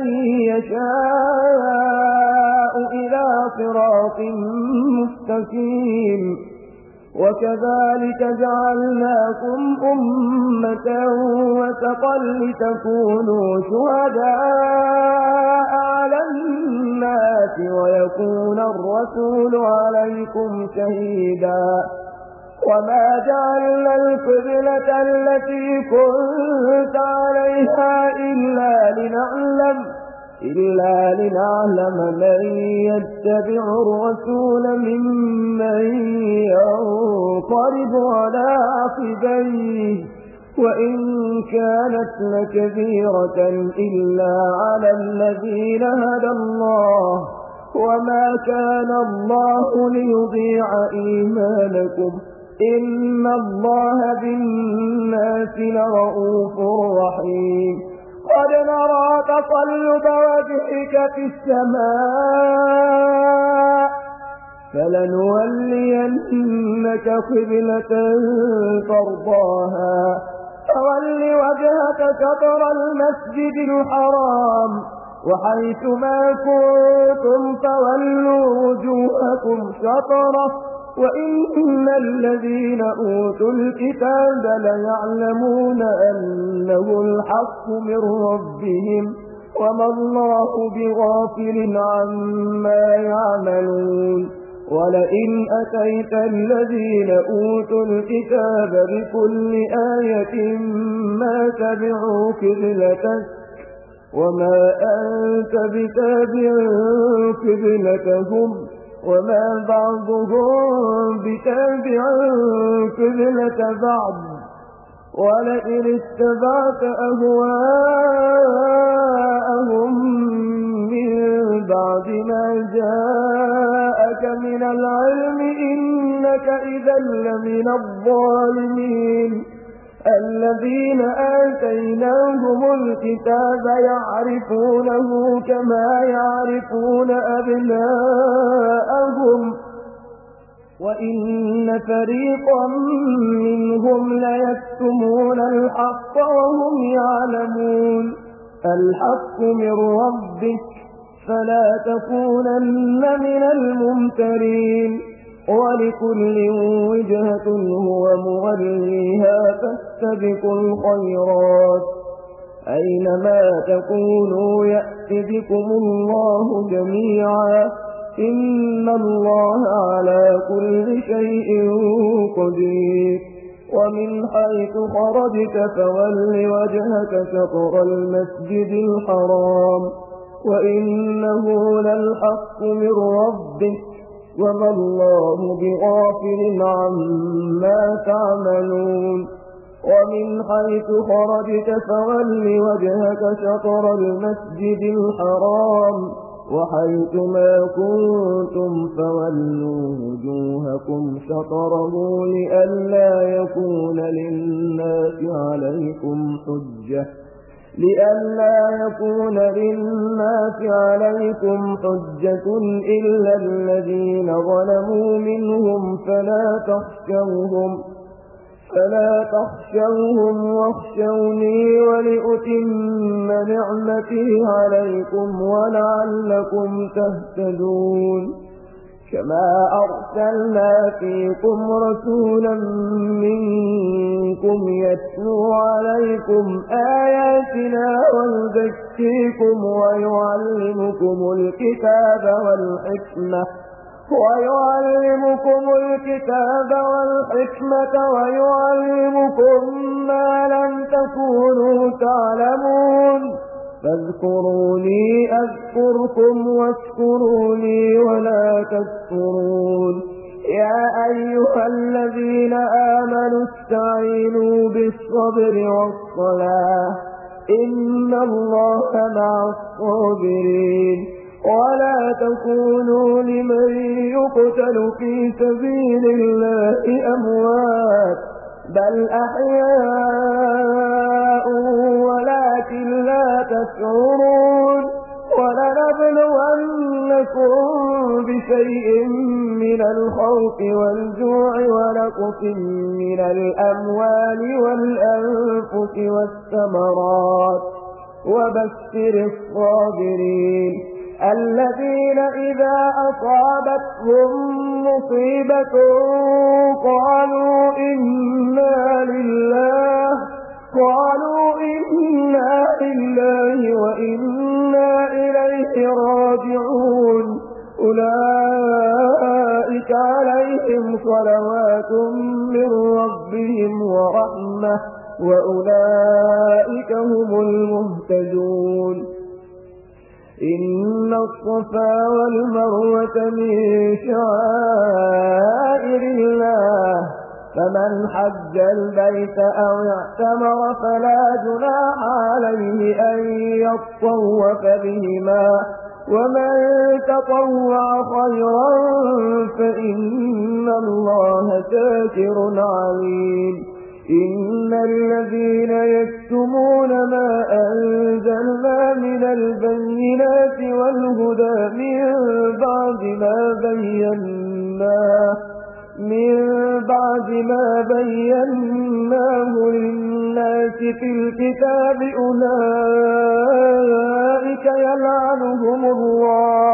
يشاء إلى صراط مستقيم وكذلك جعلناكم أمة وسطا لتكونوا شهداء على الناس ويكون الرسول عليكم شهيدا وما جعلنا القبلة التي كنت عليها إلا لنعلم إلا لنعلم من يتبع الرسول ممن ينقلب على عقبيه وإن كانت لكبيرة إلا على الذين هدى الله وما كان الله ليضيع إيمانكم إن الله بالناس لرؤوف رحيم قد نرى تقلب وجهك في السماء فلنولينك قبلة ترضاها فول وجهك شطر المسجد الحرام وحيث ما كنتم فولوا وجوهكم شطره وإن الذين أوتوا الكتاب ليعلمون أنه الحق من ربهم وما الله بغافل عما يعملون ولئن أتيت الذين أوتوا الكتاب بكل آية ما تبعوا قبلتك وما أنت بتابع قبلتهم وما بعضهم بتابع قبلة بعض ولئن اتبعت أهواءهم من بعد ما جاءك من العلم إنك إذا لمن الظالمين الذين آتيناهم الكتاب يعرفونه كما يعرفون أبناءهم وإن فريقا منهم ليكتمون الحق وهم يعلمون الحق من ربك فلا تكونن من الممترين ولكل وجهة هو موليها فاستبقوا الخيرات أينما تكونوا يأتي بكم الله جميعا إن الله على كل شيء قدير ومن حيث خرجت فول وجهك شطر المسجد الحرام وإنه للحق من ربك وما الله بغافل عما تعملون ومن حيث خرجت فول وجهك شطر المسجد الحرام وحيث ما كنتم فولوا وجوهكم شطره لئلا يكون للناس عليكم حجة لئلا يكون للناس عليكم حجة إلا الذين ظلموا منهم فلا تخشوهم فلا تخشوهم واخشوني ولأتم نعمتي عليكم ولعلكم تهتدون كما أرسلنا فيكم رسولا منكم يتلو عليكم آياتنا ويزكيكم ويعلمكم الكتاب والحكمة ويعلمكم الكتاب والحكمة ويعلمكم ما لم تكونوا تعلمون فاذكروني أذكركم واشكروني ولا تكفرون يا أيها الذين آمنوا استعينوا بالصبر والصلاة إن الله مع الصابرين ولا تكونوا لمن يقتل في سبيل الله أموات بل أحياء يشعرون ولنبلونكم بشيء من الخوف والجوع ونقص من الأموال والأنفس والثمرات وبشر الصابرين الذين إذا أصابتهم مصيبة قالوا إنا لله قالوا إنا لله وإنا إليه راجعون أولئك عليهم صلوات من ربهم ورحمة وأولئك هم المهتدون إن الصفا والمروة من شعائر الله فمن حج البيت أو اعتمر فلا جناح عليه أن يطوف بهما ومن تطوع خيرا فإن الله شاكر عليم إن الذين يكتمون ما أنزلنا من البينات والهدى من بعد ما بيناه من بعد ما بيناه للناس في الكتاب أولئك يلعنهم الله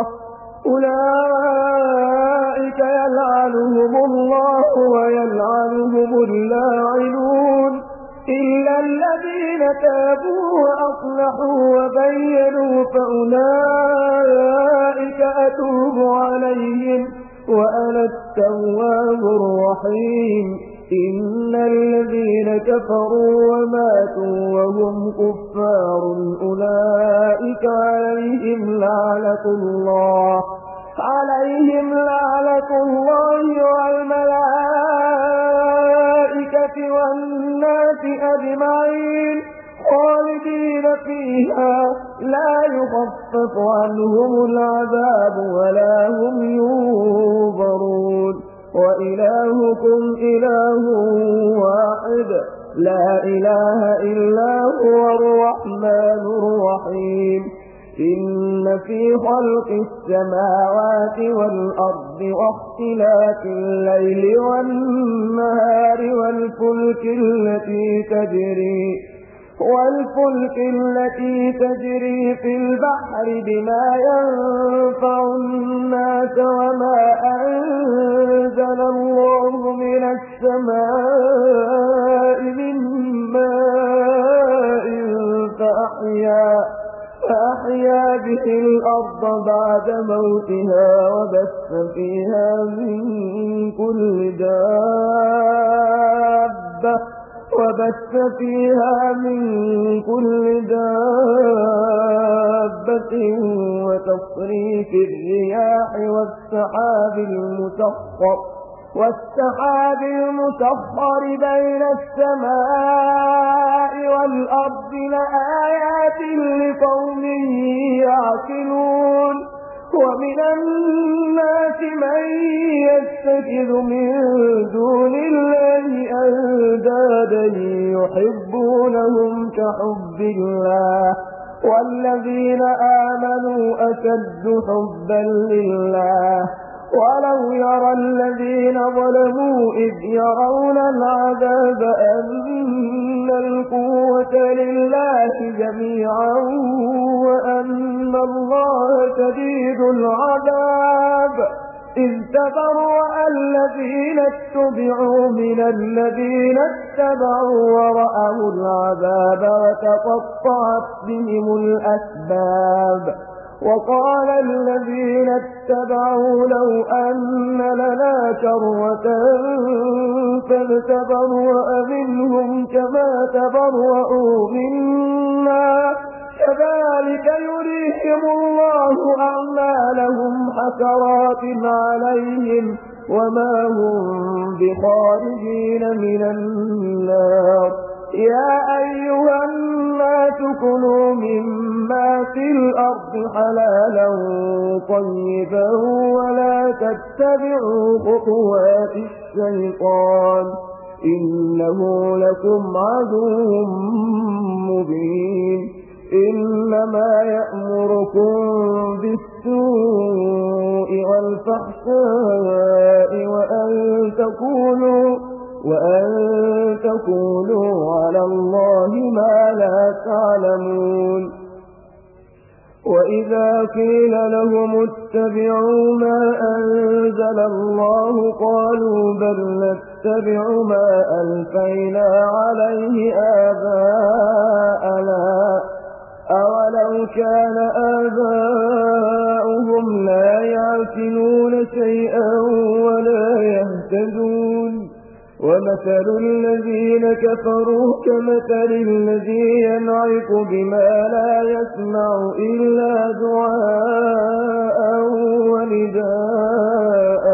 أولئك يلعنهم الله ويلعنهم اللاعنون إلا الذين تابوا وأصلحوا وبينوا فأولئك أتوب عليهم وأنا التواب الرحيم إن الذين كفروا وماتوا وهم كفار أولئك عليهم لعنة الله عليهم لعنة الله والملائكة والناس أجمعين خالدين فيها لا يخفف عنهم العذاب ولا هم ينظرون وإلهكم إله واحد لا إله إلا هو الرحمن الرحيم إن في خلق السماوات والأرض واختلاف الليل والنهار والفلك التي تجري والفلك التي تجري في البحر بما ينفع الناس وما أنزل الله من السماء من ماء فأحيا فأحيا به الأرض بعد موتها وبث فيها من كل دابة وبث فيها من كل دابة وتصريف الرياح والسحاب المسخر والسحاب المسخر بين السماء والأرض لآيات لقوم يعقلون ومن الناس من يتخذ من دون الله أندادا يحبونهم كحب الله والذين آمنوا أشد حبا لله ولو يرى الذين ظلموا إذ يرون العذاب أن القوة لله جميعا وأن الله شديد العذاب إذ تبرأ الذين اتبعوا من الذين اتبعوا ورأوا العذاب وتقطعت بهم الأسباب وقال الذين اتبعوا لو أن لنا كرة فنتبرأ منهم كما تبرأوا منا كذلك يريهم الله أعمالهم حسرات عليهم وما هم بخارجين من النار يا أيها الناس كلوا مما في الأرض حلالا طيبا ولا تتبعوا خطوات الشيطان إنه لكم عدو مبين إنما يأمركم بالسوء والفحشاء وأن تقولوا, وأن تقولوا على الله ما لا تعلمون. وإذا قيل لهم اتبعوا ما أنزل الله قالوا بل نتبع ما ألفينا عليه آباءنا أولو كان آباؤهم لا يعقلون شيئا ولا يهتدون. ومثل الذين كفروا كمثل الذي ينعق بما لا يسمع إلا دعاء ونداء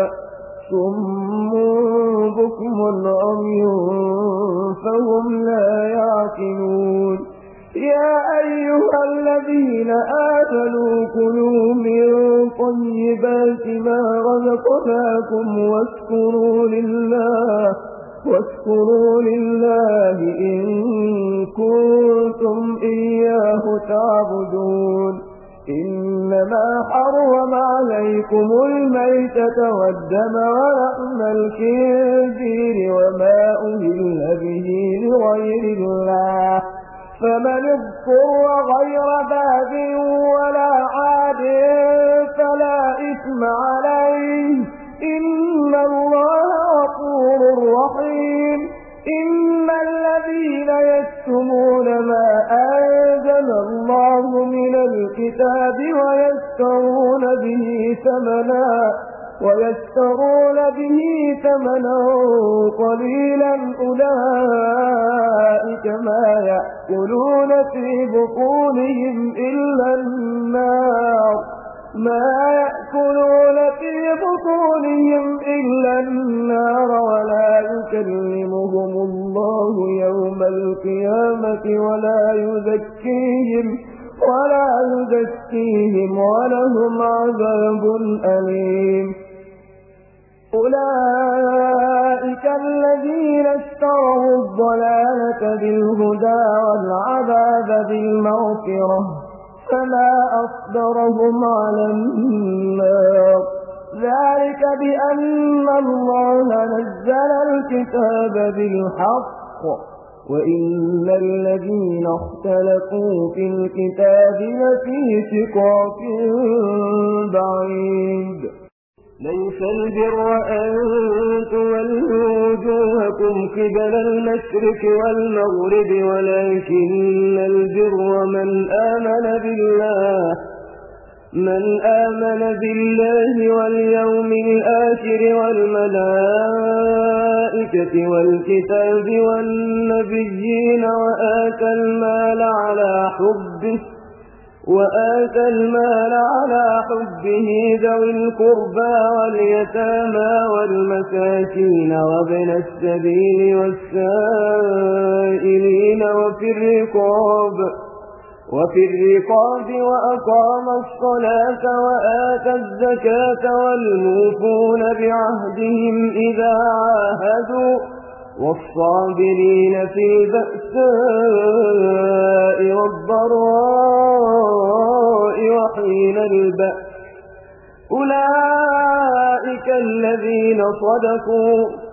صم بكم عمي فهم لا يعقلون. يا أيها الذين آمنوا كلوا من طيبات ما رزقناكم واشكروا لله, واشكروا لله إن كنتم إياه تعبدون. إنما حرم عليكم الميتة والدم ولحم الخنزير وما أهل به لغير الله, فمن اضطر غير باب ولا عاد فلا إثم عليه إن الله غفور رحيم. إن الذين يكتمون ما أنزل الله من الكتاب ويشترون به ثمنا ويشترون به ثمنا قليلا أولئك ما يأكلون في بطونهم إلا النار ما يأكلون في بطونهم إلا النار ولا يكلمهم الله يوم القيامة ولا يزكيهم ولا يزكيهم ولهم عذاب أليم. أولئك الذين اشتروا الضلالة بالهدى والعذاب بالمغفرة فما أصبرهم على النار. ذلك بأن الله نزل الكتاب بالحق وإن الذين اختلفوا في الكتاب لفي شقاق بعيد. ليس البر أن تولوا وجوهكم قبل المشرق والمغرب ولكن البر من آمن بالله من آمن بالله واليوم الآخر والملائكة والكتاب والنبيين وآتى المال على حبه وآتى المال على حبه ذوي القربى واليتامى والمساكين وابن السبيل والسائلين وفي الرقاب وفي الرقاب وأقام الصلاة وآتى الزكاة والموفون بعهدهم إذا عاهدوا والصابرين في البأساء والضراء وحين البأس أولئك الذين صدقوا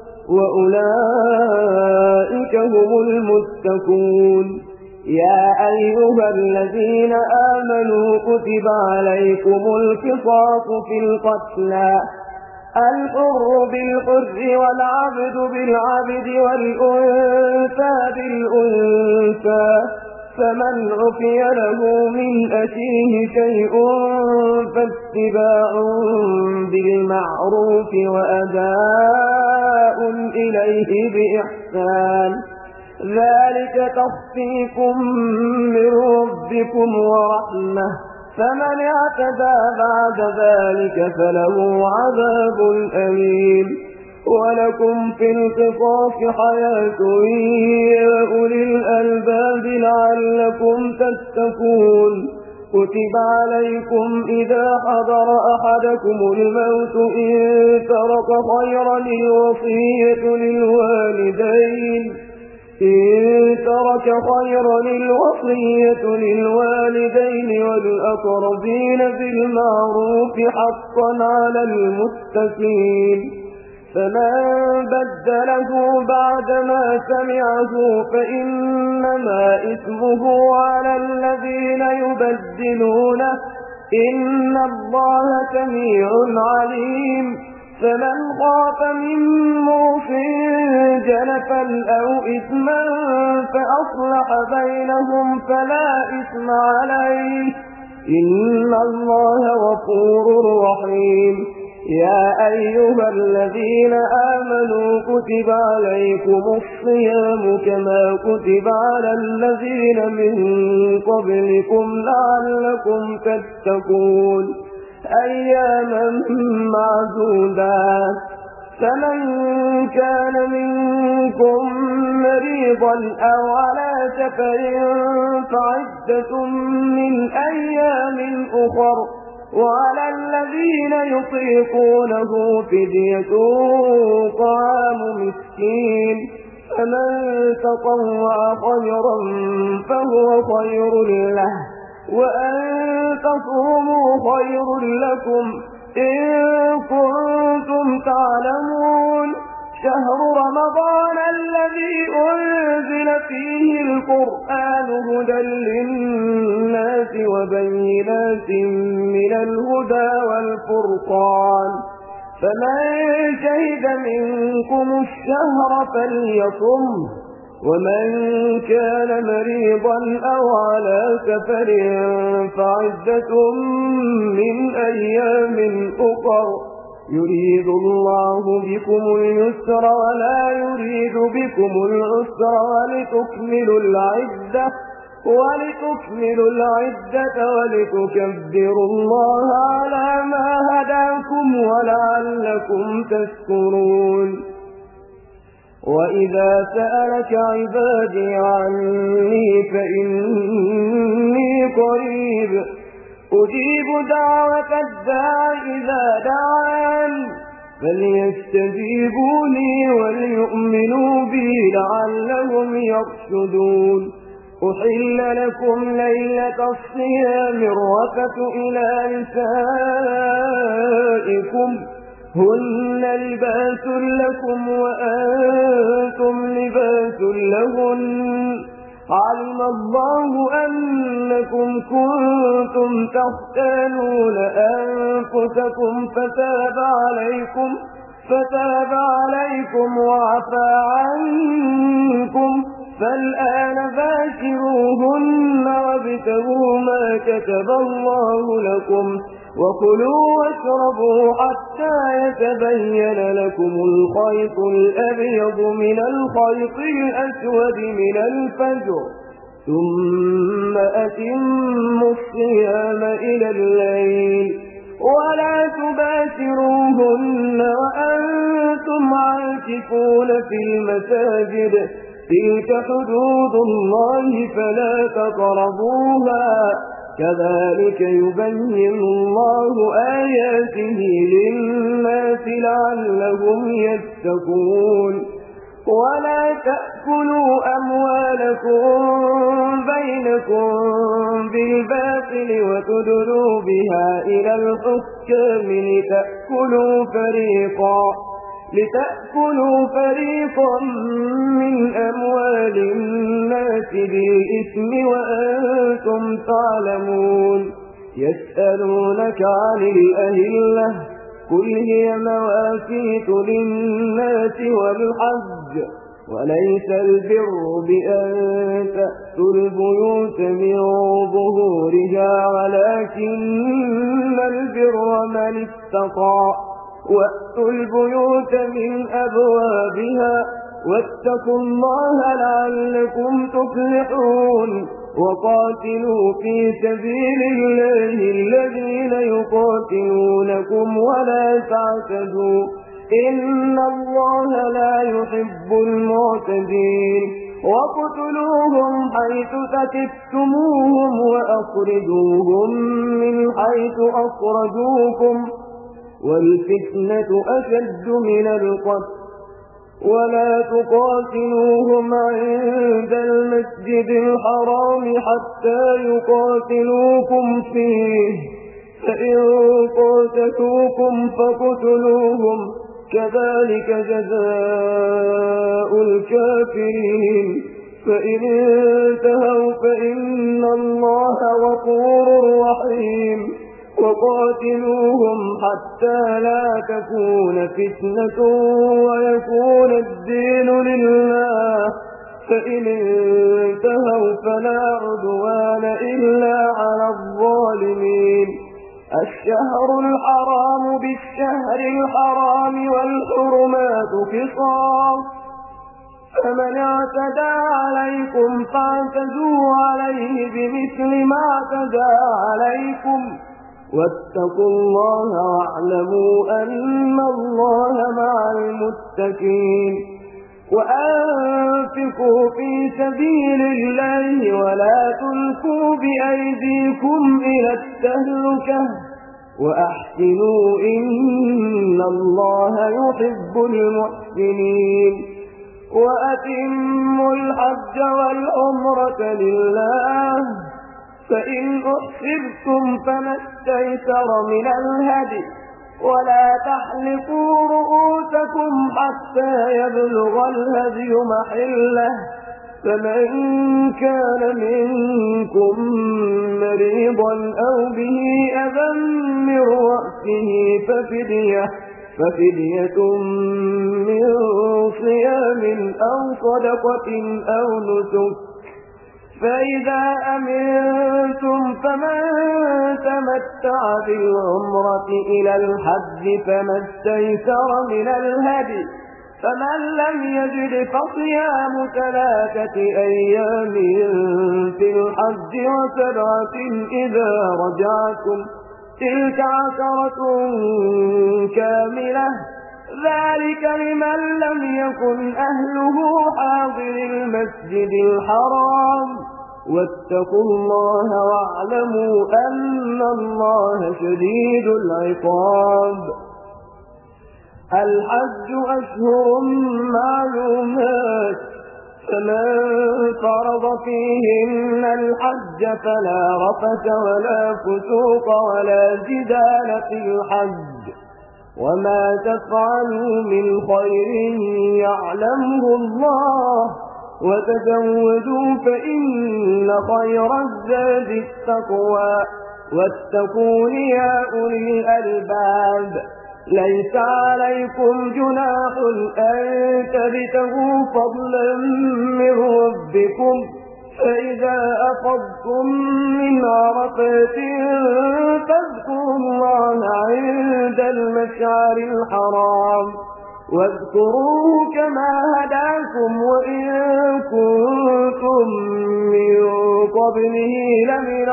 وأولئك هم المتقون. يا أيها الذين آمنوا كتب عليكم القصاص في القتلى الحر بالحر والعبد بالعبد والأنثى بالأنثى فمن عفي له من أخيه شيء فاتباع بالمعروف وأداء إليه بإحسان ذلك تخفيف من ربكم ورحمة فمن اعتدى بعد ذلك فله عذاب أليم. ولكم في القصاص حياة يا أولي الألباب لعلكم تتقون. كتب عليكم إذا حضر أحدكم الموت إن ترك خيرا الوصية للوالدين إن ترك خيرا الوصية للوالدين والأقربين بالمعروف حقا على المتقين فمن بدله بعدما سمعه فإنما إثمه على الذين يبدلونه إن الله سميع عليم فمن خاف من موص جنفا أو إثما فأصلح بينهم فلا إثم عليه إن الله غفور رحيم يا أيها الذين آمنوا كتب عليكم الصيام كما كتب على الذين من قبلكم لعلكم تتقون أياما معدودات فمن كان منكم مريضا أو على سفر فعدة من أيام أخر وعلى الذين يطيقونه فدية طعام مسكين فمن تطوع خيرا فهو خير له وأن تصوموا خير لكم إن كنتم تعلمون شهر رمضان الذي أنزل فيه القرآن هدى للناس وبينات من الهدى والفرقان فمن شهد منكم الشهر فليصم ومن كان مريضا أو على سفر فعدة من أيام أخر يريد الله بكم اليسر ولا يريد بكم العسر ولتكملوا العدة ولتكملوا العدة ولتكبروا الله على ما هداكم ولعلكم تشكرون وإذا سألك عبادي عني فإني قريب أجيب دعوة الداع إذا دعان فليستجيبوا لي وليؤمنوا بي لعلهم يرشدون أحل لكم ليلة الصيام الرفث إلى نسائكم هن لباس لكم وأنتم لباس لهن علم الله أنكم كنتم تختانون أنفسكم فتاب عليكم فتاب عليكم وعفى عنكم فالآن باشروهن وابتغوا ما كتب الله لكم وكلوا واشربوا حتى يتبين لكم الخيط الأبيض من الخيط الأسود من الفجر ثم أتموا الصيام إلى الليل ولا تباشروهن وأنتم عاكفون في المساجد تلك حدود الله فلا تقربوها كذلك يبين الله آياته للناس لعلهم يتقون ولا تأكلوا أموالكم بينكم بالباطل وتدلوا بها إلى الحكام لتأكلوا فريقا لتأكلوا فريقا من أموال الناس بالإثم وأنتم تعلمون يسألونك عن الأهلة قل هي مواقيت للناس والحج وليس البر بأن تأتوا البيوت من ظهورها ولكن البر من اتقى وأتوا البيوت من أبوابها واتقوا الله لعلكم تفلحون وقاتلوا في سبيل الله الذين يقاتلونكم ولا تعتدوا إن الله لا يحب المعتدين وقتلوهم حيث ثقفتموهم وأخرجوهم من حيث أخرجوكم والفتنة أشد من القتل ولا تقاتلوهم عند المسجد الحرام حتى يقاتلوكم فيه، فإن قاتلوكم فاقتلوهم، كذلك جزاء الكافرين. فإن انتهوا فإن الله غفور رحيم. وقاتلوهم حتى لا تكون فتنة ويكون الدين لله، فإن انتهوا فلا عدوان إلا على الظالمين. الشهر الحرام بالشهر الحرام والحرمات قصاص، فمن اعتدى عليكم فاعتدوا عليه بمثل ما اعتدى عليكم، واتقوا الله واعلموا أن الله مع المتقين. وأنفقوا في سبيل الله ولا تلقوا بأيديكم إلى التهلكة، وأحسنوا إن الله يحب المحسنين. وأتموا الحج والعمرة لله، فإن أحسرتم فما استيسر من الهدي، ولا تحلقوا رؤوسكم حتى يبلغ الهدي محله، فمن كان منكم مريضا أو به أذى من رأسه ففدية ففدية من صيام أو صدقة أو نسك، فإذا أمنتم فمن تمتع بالعمرة إلى الحج فما استيسر من الهدي، فمن لم يجد فصيام ثلاثة أيام في الحج وسبعة إذا رجعتم، تلك عشرة كاملة، ذلك لمن لم يكن أهله حاضر المسجد الحرام. واتقوا الله واعلموا أن الله شديد العقاب. الحج أشهر معلومات، فمن فرض فيهن الحج فلا رفث ولا فسوق ولا جدال في الحج، وما تفعلوا من خير يعلمه الله، وتزودوا فإن خير الزاد التقوى، واتقون يا أولي الألباب. ليس عليكم جناح أن تبتغوا فضلا من ربكم، فإذا أفضتم من عرفات فاذكروا الله عند المشعر الحرام، واذكروه كما هداكم وإن كنتم من قبله لمن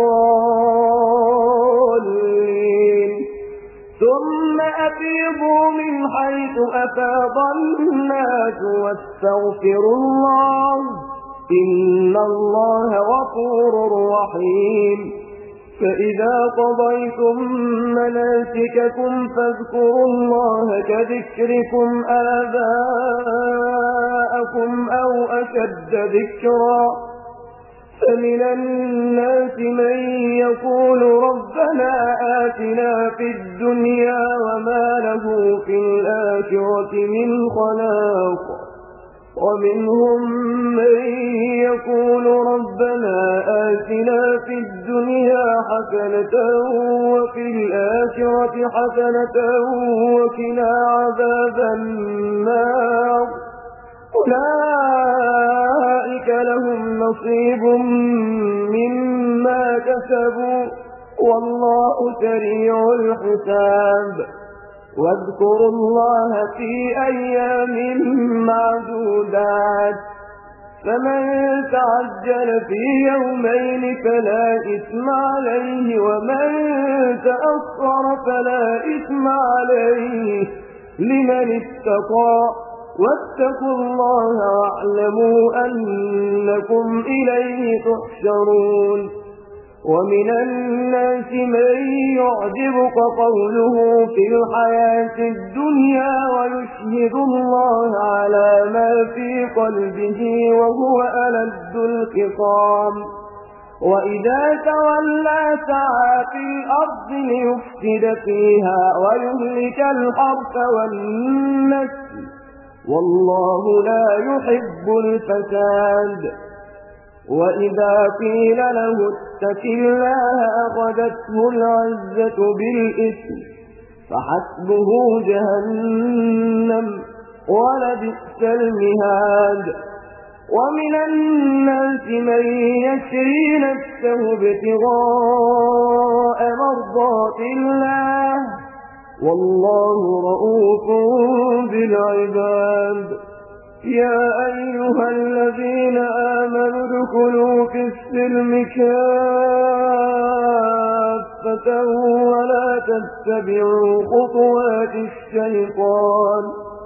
الضالين. ثم أفيضوا من حيث أفاض الناس واستغفروا الله، إن الله غفور رحيم. فإذا قضيتم مناسككم فاذكروا الله كذكركم آباءكم أو أشد ذكرا. فمن الناس من يقول ربنا آتنا في الدنيا وما له في الآخرة من خلاق، ومنهم من يقول ربنا آتنا في الدنيا حسنة وفي الآخرة حسنة وقنا عذاب النار، أولئك لهم نصيب مما كسبوا والله سريع الحساب. واذكروا الله في أيام معدودات، فمن تعجل في يومين فلا إثم عليه، ومن تأخر فلا إثم عليه لمن اتقى. واتقوا الله واعلموا أنكم إليه تحشرون. ومن الناس من يعجبك قوله في الحياة الدنيا ويشهد يشهد الله على ما في قلبه وهو ألد الخصام وإذا تولى سعى في الأرض ليفسد فيها ويهلك الحرث والنسل والله لا يحب الفساد وإذا قيل له اتق الله أخذته العزة بالإثم فحسبه جهنم ولبئس المهاد ومن الناس من يشري نفسه ابتغاء مرضات الله والله رؤوف بالعباد يا أيها الذين آمنوا ادخلوا في السلم كافة ولا تتبعوا خطوات الشيطان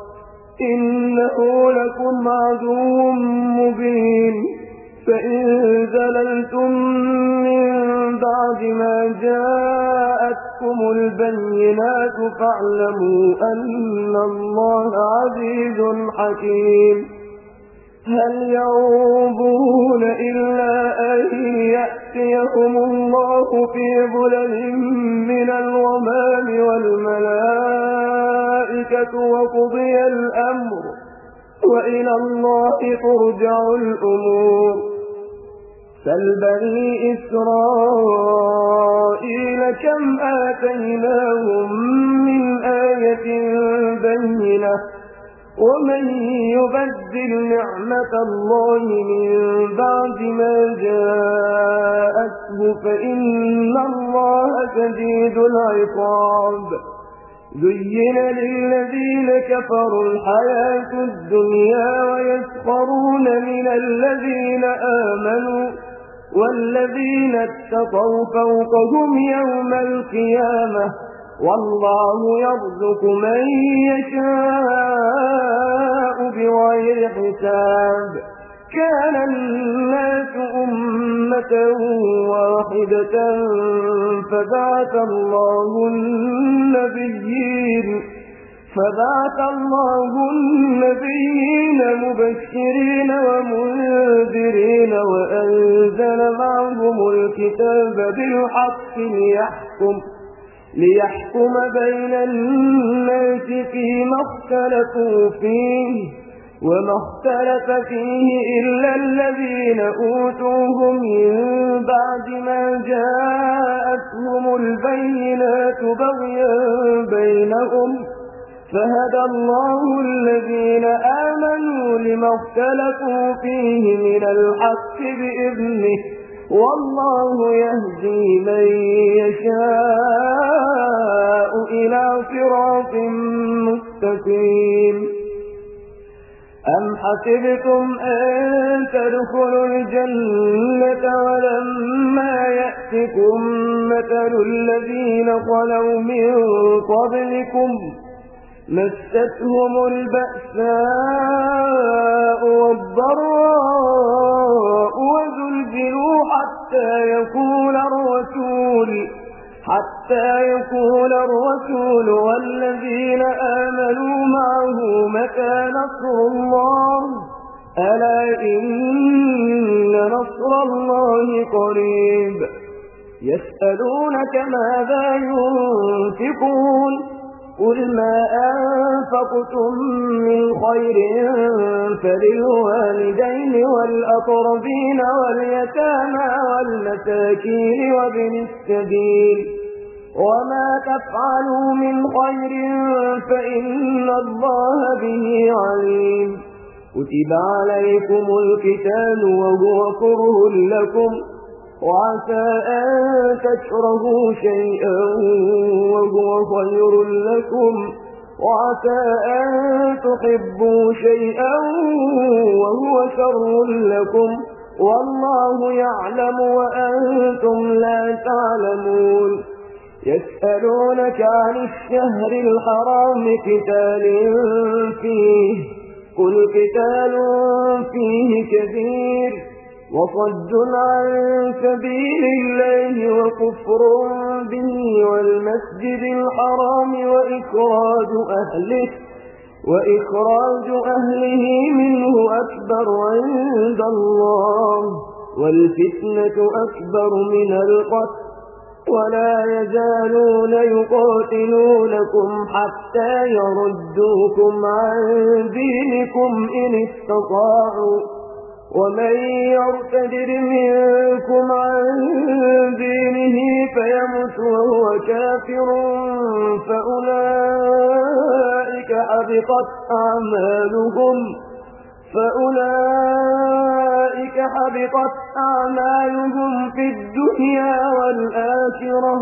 إنه لكم عدو مبين فإن زللتم من بعد ما جاءتكم البينات فاعلموا أن الله عزيز حكيم هل ينظرون إلا أن يأتيهم الله في ظلل من الغمام والملائكة وقضي الأمر وإلى الله ترجع الأمور سل بني إسرائيل كم آتيناهم من آية بينة ومن يبدل نعمة الله من بعد ما جاءته فإن الله شديد العقاب زين للذين كفروا الحياة الدنيا ويسخرون من الذين آمنوا والذين اتقوا فوقهم يوم القيامة والله يرزق من يشاء بغير حساب كان الناس أمة واحدة فبعث الله النبيين فبعث الله النبيين مبشرين ومنذرين وأنزل معهم الكتاب بالحق ليحكم ليحكم بين الناس فيما اختلفوا فيه وما اختلف فيه إلا الذين أوتوه من بعد ما جاءتهم البينات بغيا بينهم فهدى الله الذين آمنوا لما اختلفوا فيه من الحق بإذنه والله يهدي من يشاء إلى صراط مستقيم أم حسبتم أن تدخلوا الجنة ولما يأتكم مثل الذين خلوا من قبلكم مستهم البأساء والضراء وزلزلوا حتى يقول الرسول حتى يقول الرسول والذين آمنوا معه متى نصر الله ألا إن نصر الله قريب يسألونك ماذا ينفقون قل ما أنفقتم من خير فللوالدين والأقربين واليتامى والمساكين وابن السبيل وما تفعلوا من خير فإن الله به عليم كتب عليكم القتال وهو كره لكم وعسى أن تكرهوا شيئا وهو خير لكم وعسى أن تحبوا شيئا وهو شر لكم والله يعلم وأنتم لا تعلمون يسألونك عن الشهر الحرام قتال فيه قل قتال فيه كبير وصد عن سبيل الله وكفر به والمسجد الحرام وإخراج أهله وإخراج أهله منه أكبر عند الله والفتنة أكبر من القتل ولا يزالون يقاتلونكم حتى يردوكم عن دينكم إن استطاعوا ومن يرتد منكم عن دينه فيمت وهو كافر فأولئك حبطت أعمالهم فأولئك حبطت أعمالهم في الدنيا والآخرة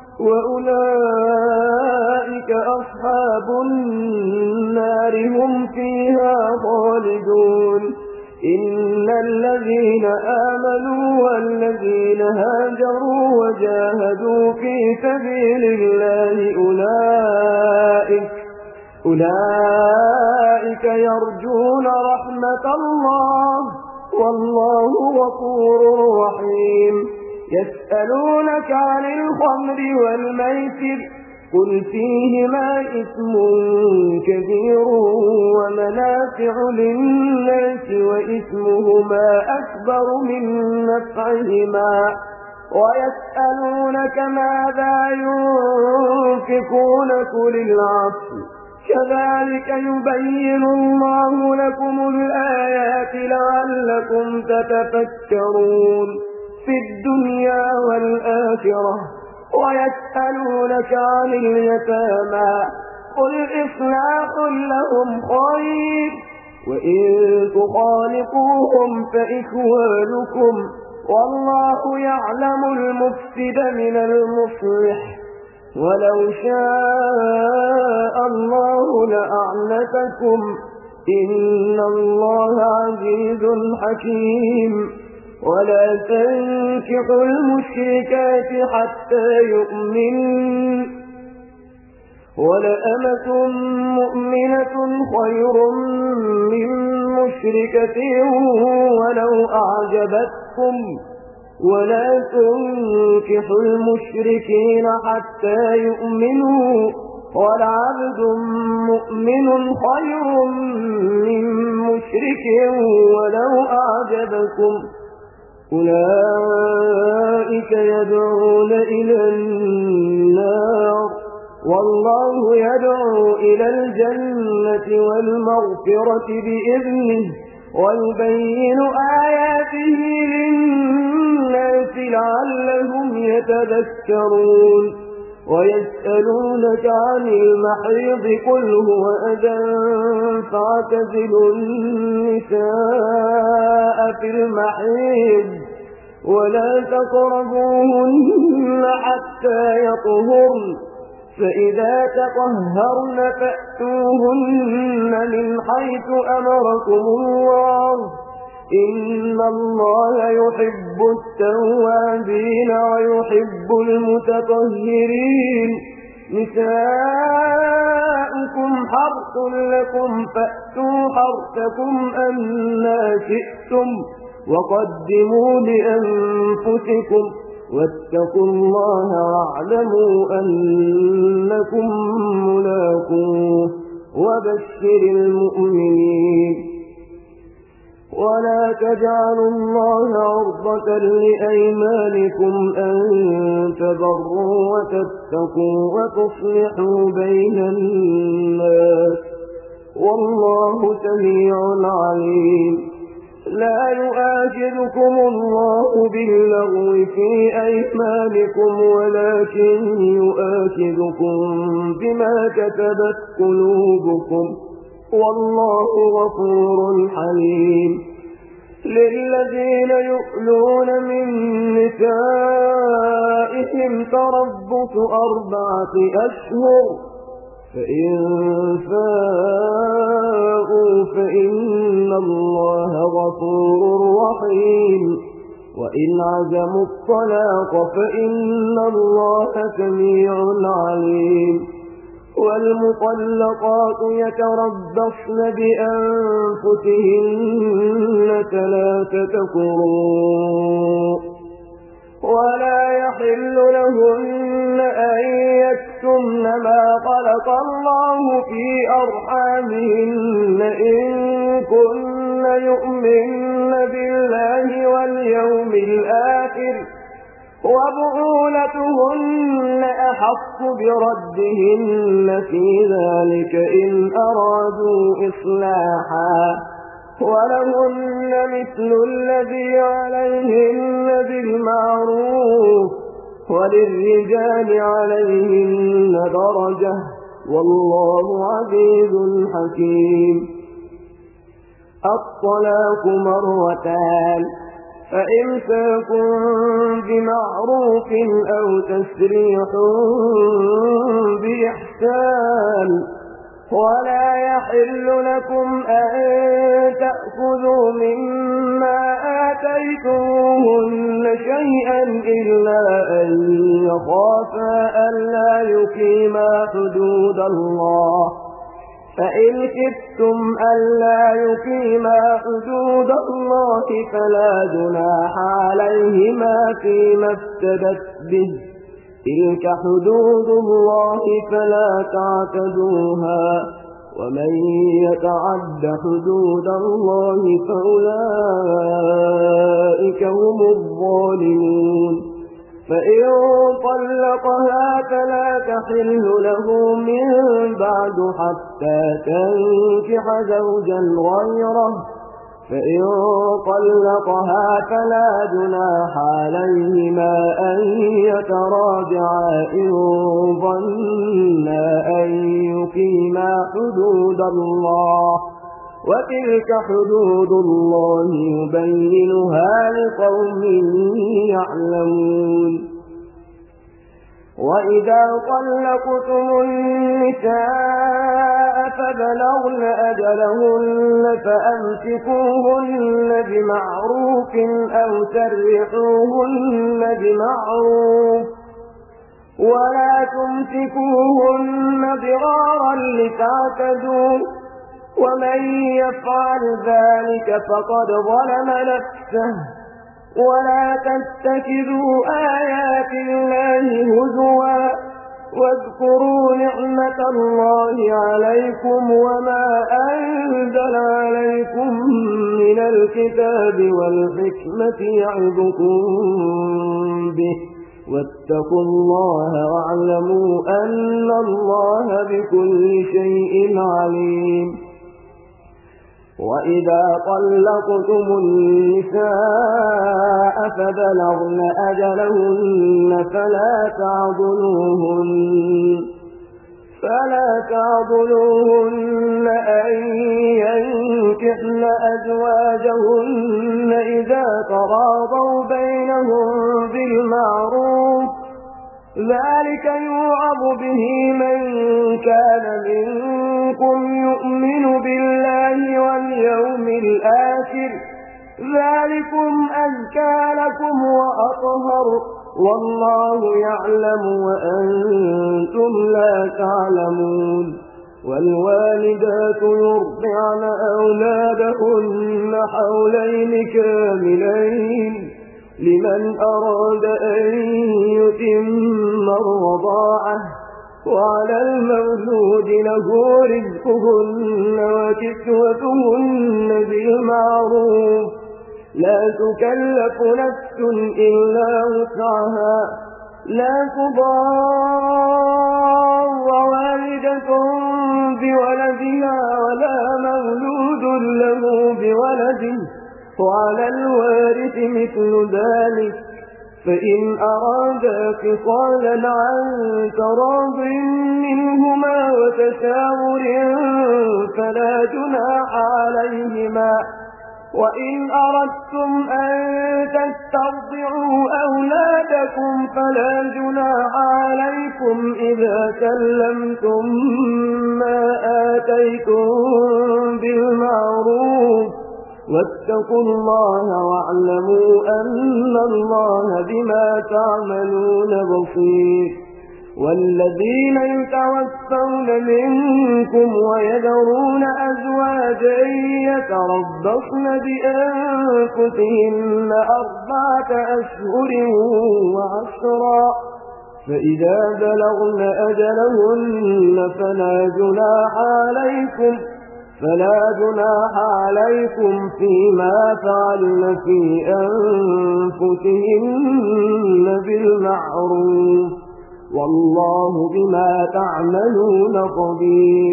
وأولئك أصحاب النار هم فيها خالدون إن الذين آمنوا والذين هاجروا وجاهدوا في سبيل الله أولئك أولئك يرجون رحمة الله والله غفور رحيم يسألونك عن الخمر والميسر قل فيهما إثم كبير ومنافع للناس وإثمهما أكبر من نفعهما ويسألونك ماذا ينفقون قل العفو كذلك يبين الله لكم الآيات لعلكم تتفكرون في الدنيا والآخرة ويسألونك عن اليتامى قل إصلاح لهم خير وإن تخالطوهم فإخوانكم والله يعلم المفسد من المصلح ولو شاء الله لأعنتكم إن الله عزيز حكيم ولا تنكحوا المشركات حتى يؤمنوا ولأمة مؤمنة خير من مشركة ولو أعجبتكم ولا تنكحوا المشركين حتى يؤمنوا ولعبد مؤمن خير من مشرك ولو أعجبكم أولئك يدعون إلى النار والله يدعو إلى الجنة والمغفرة بإذنه ويبين آياته للناس لعلهم يتذكرون ويسألونك عن المحيض قل هو أذى فاعتزلوا النساء في المحيض ولا تقربوهن حتى يطهرن فإذا تطهرن فأتوهن من حيث أمركم الله إن الله يحب التوابين ويحب المتطهرين نساؤكم حرث لكم فأتوا حرثكم أنى شئتم وقدموا لأنفسكم واتقوا الله واعلموا أنكم ملاقوه وبشر المؤمنين ولا تجعلوا الله عرضة لأيمانكم أن تبروا وتتقوا وتصلحوا بين الناس والله سميع عليم لا يؤاخذكم الله باللغو في أيمانكم ولكن يؤاخذكم بما كتبت قلوبكم والله غفور حليم للذين يؤلون من نسائهم تربص أربعة أشهر فإن فاءوا فإن الله غفور رحيم وإن عزموا الطلاق فإن الله سميع عليم والمطلقات يتربصن بأنفسهن ثلاثة قروء ولا يحل لهن أن يكتمن ما خلق الله في أرحامهن إن كن يؤمن بالله واليوم الآخر وبعولتهن أحق بردهن في ذلك إن أرادوا إصلاحا ولهن مثل الذي عليهن بالمعروف وللرجال عليهن درجة والله عزيز حكيم. الطلاق مرتان فإمساك بمعروف أو تسريح بإحسان ولا يحل لكم أن تأخذوا مما آتيتموهن شيئا إلا أن يخافا ألا يقيما حدود الله فإن خفتم ألا يقيما حدود الله فلا جناح عليهما فيما افتدت به تلك حدود الله فلا تعتدوها ومن يتعد حدود الله فأولئك هم الظالمون. فإن طلقها فلا تحل له من بعد حتى تنكح زوجا غيره فإن طلقها فلا جناح عليهما أن يتراجعا إن ظنا أن يقيما حدود الله وتلك حدود الله يبينها لقوم يعلمون. وإذا طلقتم النساء فبلغن أجلهن فأمسكوهن بمعروف أو سرحوهن بمعروف ولا تمسكوهن ضرارا لتعتدوا ومن يفعل ذلك فقد ظلم نفسه ولا تتخذوا آيات الله هزوا واذكروا نعمة الله عليكم وما أنزل عليكم من الكتاب والحكمة يعظكم به واتقوا الله واعلموا أن الله بكل شيء عليم. وإذا طلقتم النساء فبلغن أجلهن فلا تعضلوهن فلا تعضلوهن أن ينكحن أزواجهن إذا تراضوا بينهم بالمعروف ذلك يوعظ به من كان منكم يؤمن بالله واليوم الآخر ذلكم أزكى لكم وأطهر والله يعلم وأنتم لا تعلمون. والوالدات يرضعن أولادهن حولين كاملين لمن أراد أن يتم الرضاعة وعلى المولود له رزقهن وكسوتهن بالمعروف لا تكلف نفس إلا وسعها لا تضار والدة بولدها ولا مولود له بولده وعلى الوارث مثل ذلك فإن أرادا فصالا عن تراض منهما وتشاور فلا جناح عليهما وإن أردتم أن تسترضعوا أولادكم فلا جناح عليكم إذا سلمتم ما آتيتم بالمعروف واتقوا الله واعلموا أن الله بما تعملون بصير. والذين يتوفون منكم ويذرون أزواجا يتربصن بأنفسهن أربعة أشهر وعشرا فإذا بلغن أجلهن فلا جناح عليكم فلا جناح عليكم فيما فعلن في أنفسهن بالمعروف والله بما تعملون خبير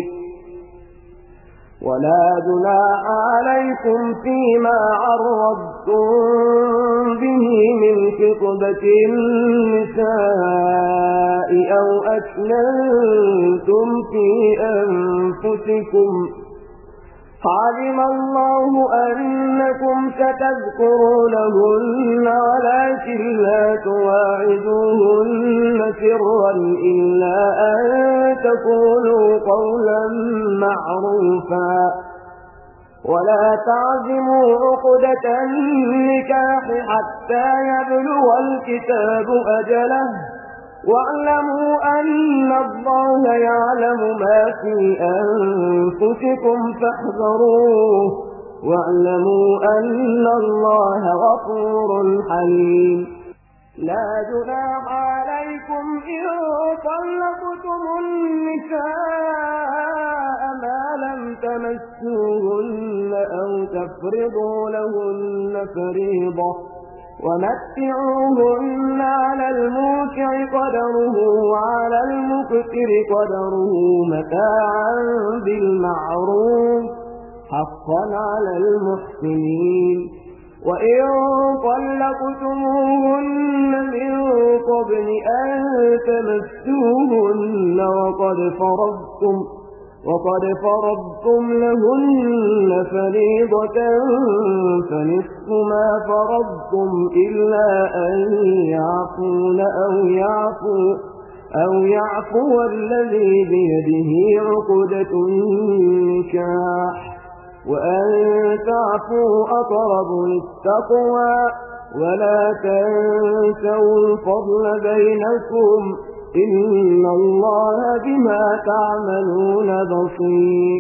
ولا جناح عليكم فيما عرضتم به من خطبة النساء أو أكننتم في أنفسكم علم الله أنكم ستذكرونهن ولكن لا تواعدوهن سرا إلا أن تقولوا قولا معروفا ولا تعزموا عقدة النكاح حتى يبلغ الكتاب أجله واعلموا أن الله يعلم ما في أنفسكم فاحذروه واعلموا أن الله غفور حليم لا جناح عليكم إن طلقتم النساء ما لم تمسوهن أو تفرضوا لهن فريضة ومتعوهن على الموسع قدره وعلى المقتر قدره متاعا بالمعروف حقا على المحسنين وإن طلقتموهن من قبل أن تمسوهن وقد فرضتم وقد فرضتم لهن فريضة فنصف ما فرضتم إلا أن يعفون أو يعفو أو يعفو الذي بيده عقدة النكاح وأن تعفوا أقرب للتقوى ولا تنسوا الفضل بينكم إن الله بما تعملون بصير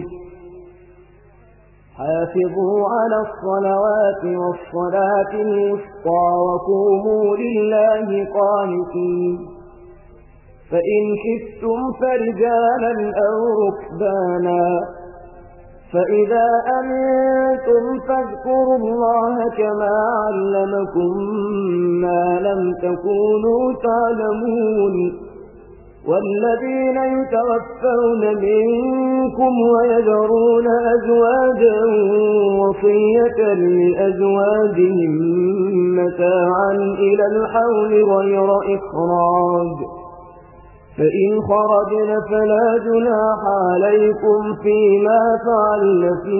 حافظوا على الصلوات والصلاة الوسطى وقوموا لله قانتين فإن خفتم فرجالا أو ركبانا فإذا أمنتم فاذكروا الله كما علمكم ما لم تكونوا تعلمون والذين يتوفون منكم ويذرون أزواجا وصية لأزواجهم متاعا إلى الحول غير إخراج فإن خرجن فلا جناح عليكم فيما فعلن في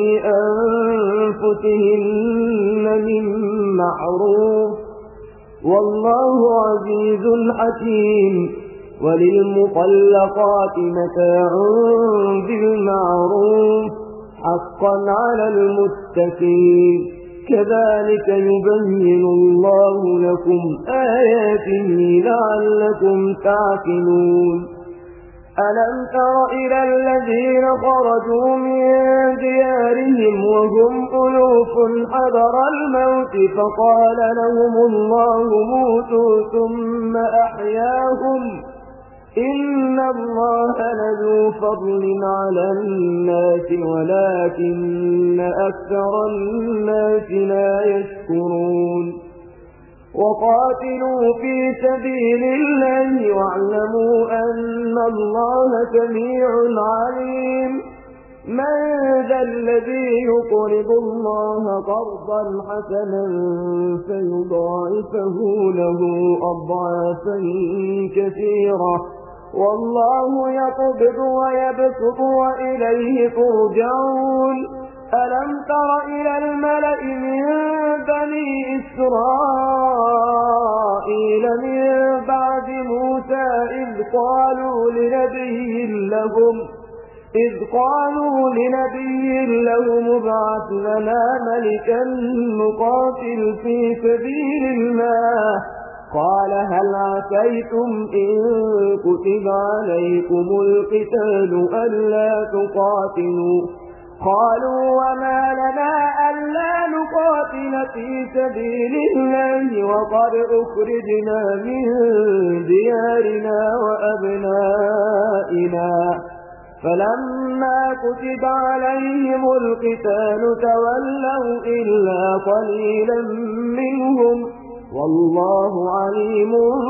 أنفسهن من معروف والله عزيز حكيم وللمطلقات متاع بالمعروف حقا على المتقين كذلك يبين الله لكم آياته لعلكم تعقلون ألم تر إلى الذين خرجوا من ديارهم وهم ألوف حذر الموت فقال لهم الله موتوا ثم أحياهم إن الله لذو فضل على الناس ولكن أكثر الناس لا يشكرون وقاتلوا في سبيل الله واعلموا أن الله سميع عليم من ذا الذي يقرض الله قرضا حسنا فيضاعفه له أضعافا كثيرة والله يقبض ويبسط وإليه ترجعون ألم تر إلى الملأ من بني إسرائيل من بعد موسى إذ قالوا لنبي لهم إذ قالوا لنبي لهم ابعث لنا ملكا نقاتل في سبيل الله قال هل عسيتم إن كتب عليكم القتال ألا تقاتلوا قالوا وما لنا ألا نقاتل في سبيل الله وقد أخرجنا من ديارنا وأبنائنا فلما كتب عليهم القتال تولوا إلا قليلا منهم والله عليم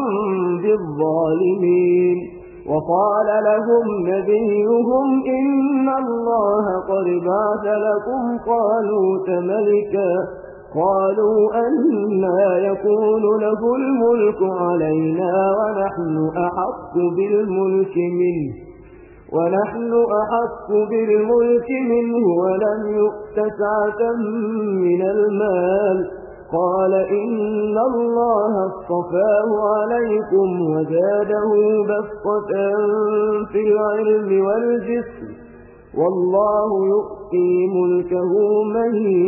بالظالمين وقال لهم نبيهم إن الله قد بعث لكم طالوت ملكا قالوا أنى يكون له الملك علينا ونحن أحق بالملك منه ونحن أحق بالملك منه ولم يؤت سعة من المال قال إن الله اصطفاه عليكم وزاده بسطة في العلم والجسم والله يؤتي ملكه من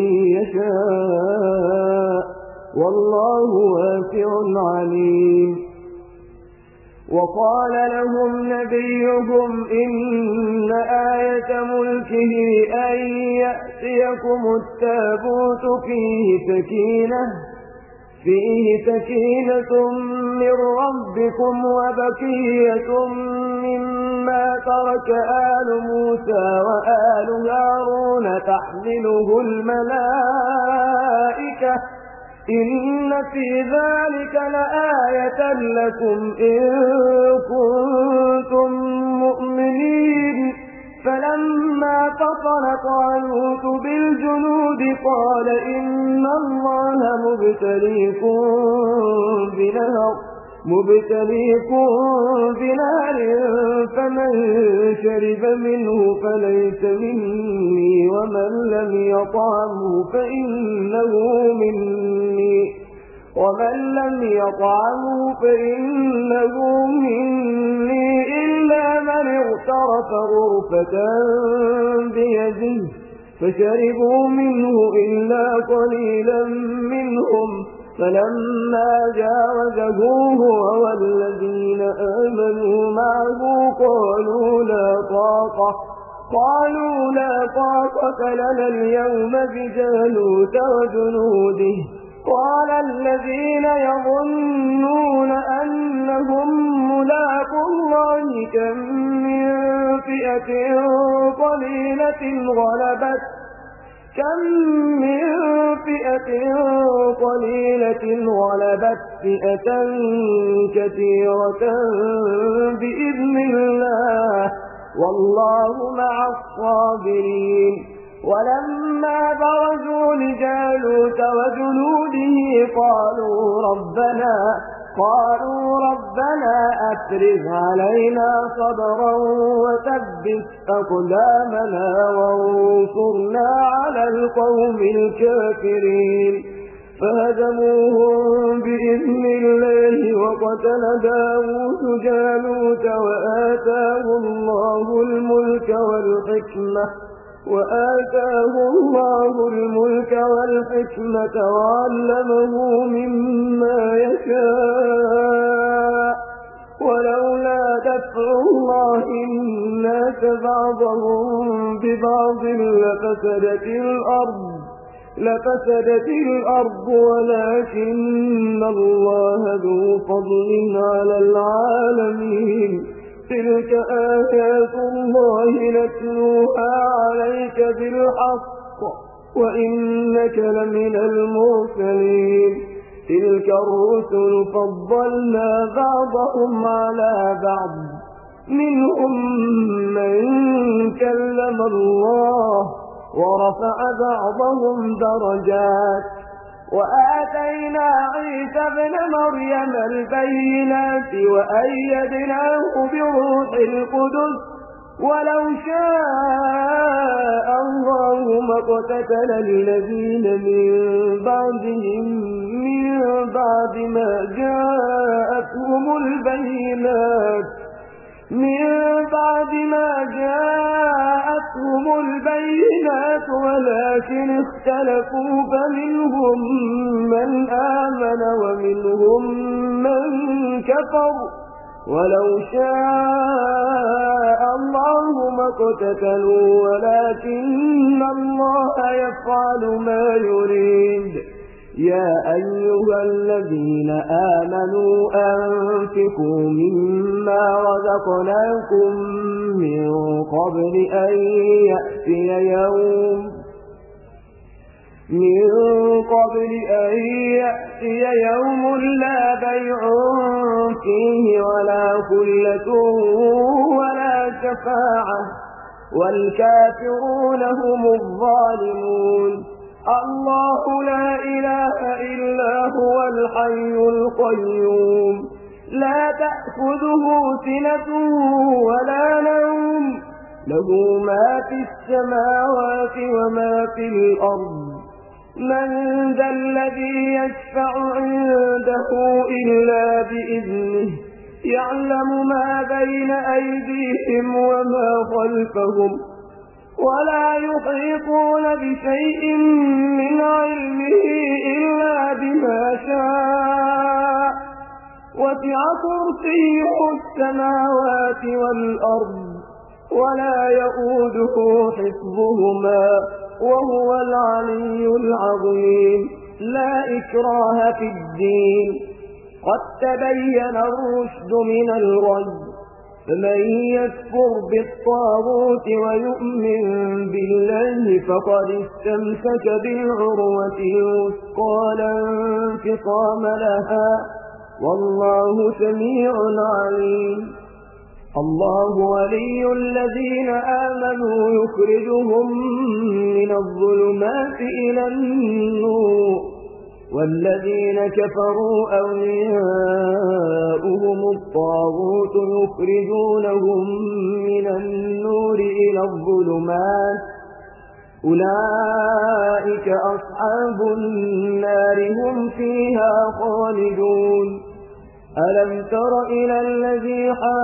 يشاء والله واسع عليم وقال لهم نبيهم إن آية ملكه أن يأتيكم التابوت فيه سكينة فيه سكينة من ربكم وبقية مما ترك آل موسى وآل هارون تحمله الملائكة إن في ذلك لآية لكم إن كنتم مؤمنين فلما فصل طالوت بالجنود قال إن الله مبتليكم بنهر مبتليكم بنهر فمن شرب منه فليس مني ومن لم يطعمه فإنه مني ومن لم يطعمه فإنه مني إلا من اغترف غرفة بيده فشربوا منه إلا قليلا منهم فلما جاوزه هو والذين آمنوا معه قالوا لا طاقة قالوا لا طاقة لنا اليوم بجالوت وجنوده قال الذين يظنون أنهم ملاقو الله كم من فئة قليلة غلبت كم من فئة قليلة غلبت فئة كثيرة بإذن الله والله مع الصابرين ولما برزوا لجالوت وجنوده قالوا ربنا قالوا ربنا أفرغ علينا صبرا وثبت أقدامنا وانصرنا على القوم الكافرين فهزموهم بإذن الله وقتل داود جالوت وآتاه الله الملك والحكمة وآتاه الله الملك والحكمة وعلمه مما يشاء ولولا دفع الله الناس بعضهم ببعض لفسدت الأرض لفسدت الأرض ولكن الله ذو فضل على العالمين تلك آيات الله نتلوها عليك بالحق وإنك لمن المرسلين تلك الرسل فضلنا بعضهم على بعض منهم من كلم الله ورفع بعضهم درجات وآتينا عيسى ابن مريم البينات وأيدناه بروح القدس ولو شاء الله ما اقتتل الذين من بعدهم من بعد ما جاءتهم البينات من بعد ما جاءتهم جاءتهم البينات ولكن اختلفوا فمنهم من آمن ومنهم من كفر ولو شاء الله ما اقتتلوا ولكن الله يفعل ما يريد يا أيها الذين آمنوا أنفقوا مما رزقناكم من قبل أن يأتي يوم من قبل أن يأتي يوم لا بيع فيه ولا خلة ولا شفاعة والكافرون هم الظالمون الله لا إله إلا هو الحي القيوم لا تأخذه سنة ولا نوم له ما في السماوات وما في الأرض من ذا الذي يشفع عنده إلا بإذنه يعلم ما بين أيديهم وما خلفهم ولا يحيطون بشيء من علمه إلا بما شاء وسع كرسيه السماوات والأرض ولا يؤوده حفظهما وهو العلي العظيم لا إكراه في الدين قد تبين الرشد من الغي فمن يكفر بالطاغوت ويؤمن بالله فقد استمسك بالعروة الوثقى لا انفصام لها والله سميع عليم الله ولي الذين آمنوا يخرجهم من الظلمات إلى النور والذين كفروا أولياؤهم الطاغوت يخرجونهم من النور إلى الظلمات أولئك أصحاب النار هم فيها خالدون ألم تر إلى الذي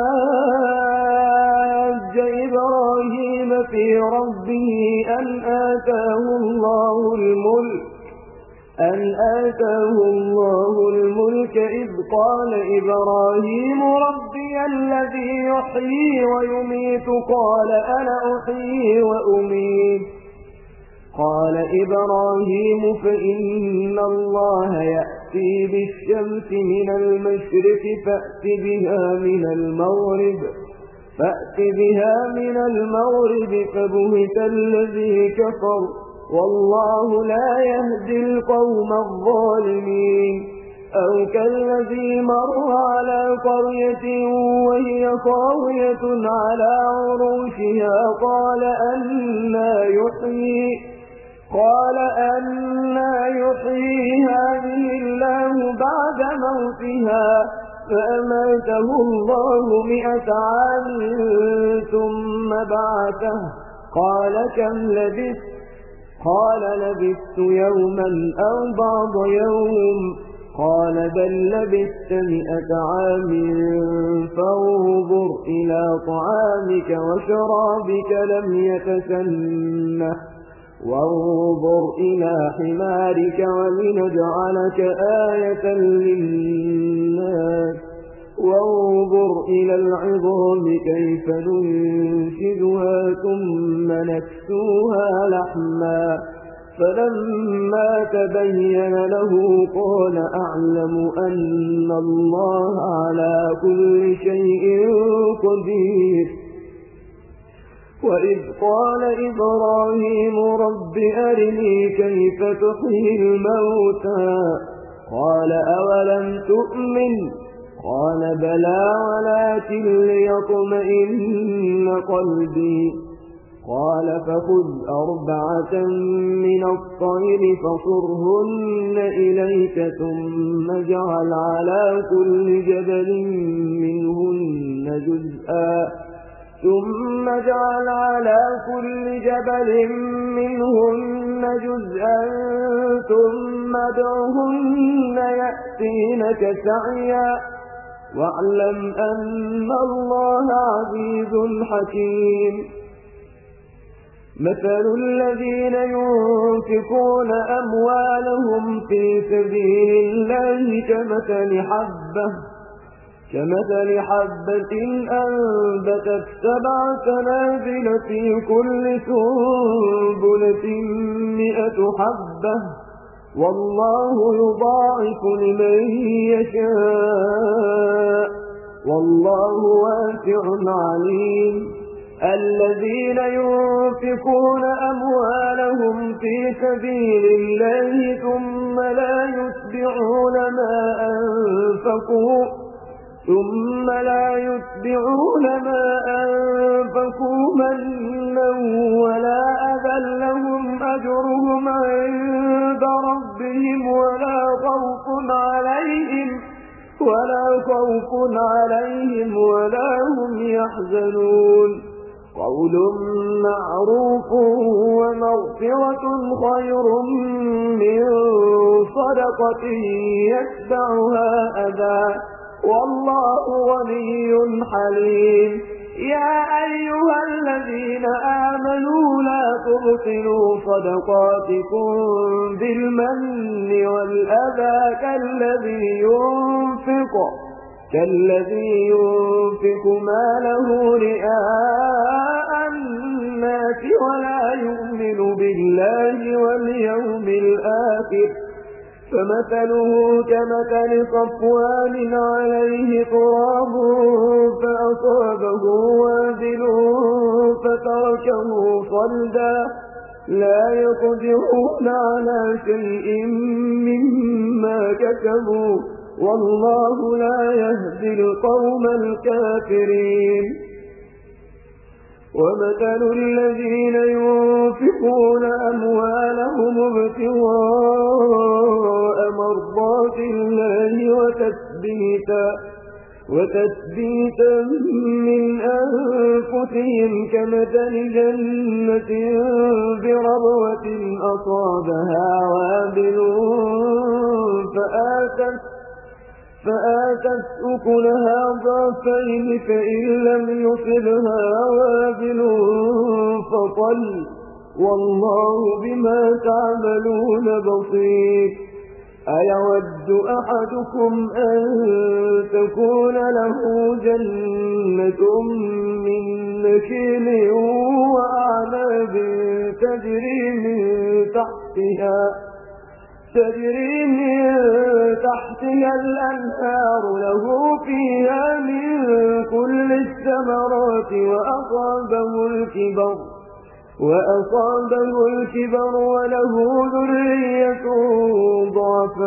حاج إبراهيم في ربه أن آتاه الله الملك أن آتاه الله الملك إذ قال إبراهيم ربي الذي يحيي ويميت قال أنا أحيي وأميت قال إبراهيم فإن الله يأتي بالشمس من المشرق فأت بها من المغرب فأت بها من المغرب فبهت الذي كفر والله لا يهدي القوم الظالمين أو كالذي مر على قرية وهي خاوية على عروشها قال أنى يحيي قال أنى يحيي هذه الله بعد موتها فأماته الله مئة عام ثم بعثه قال كم لبثت قال لبثت يوما أو بعض يوم قال بل لبثت مئة عام فانظر إلى طعامك وشرابك لم يتسنه وانظر إلى حمارك ولنجعلك آية للناس وانظر إلى العظام كيف ننشدها ثم نكسوها لحما فلما تبين له قال أعلم أن الله على كل شيء قدير وإذ قال إبراهيم رب أرني كيف تحيي الموتى قال أولم تؤمن قال بلى ولكن ليطمئن قلبي قال فخذ أربعة من الطير فصرهن إليك ثم اجعل على كل جبل منهن جزءا ثم اجعل على كل جبل منهن جزءا ثم ادعهن يأتينك سعيا واعلم أن الله عزيز حكيم مثل الذين ينفقون أموالهم في سبيل الله كمثل حبة كمثل حبة أنبتت سبع سنابل في كل سنبلة مئة حبة والله يضاعف لمن يشاء والله واسع عليم. الذين ينفقون أموالهم في سبيل الله ثم لا يتبعون ما أنفقوا ثم لا يتبعون ما أنفقوا منا ولا أذى لهم أجرهم عند ربهم ولا خوف عليهم ولا خوف عليهم ولا هم يحزنون. قول معروف ومغفرة خير من صدقة يتبعها أذى والله غني حليم. يا أيها الذين آمنوا لا تبطلوا صدقاتكم بالمن والأذى كالذي ينفق كالذي ينفق ماله رئاء الناس ولا يؤمن بالله واليوم الآخر فمثله كمثل صفوان عليه تراب فأصابه وابل فتركه صلدا لا يقدرون على شيء مما كسبوا والله لا يهدي القوم الكافرين. ومثل الذين ينفقون أموالهم ابتغاء مرضات الله وتثبيتا وتثبيتا من أنفسهم كمثل جنة بربوة أصابها وابل فآتت فآتت أكلها ضعفين فإن لم يصبها وابل فطل والله بما تعملون بصير. أيود أحدكم أن تكون له جنة من نخيل وأعناب تجري من تحتها تجري من تحتها الأنهار له فيها من كل الثمرات وأصابه الكبر وأصابه الكبر وله ذرية ضعفاء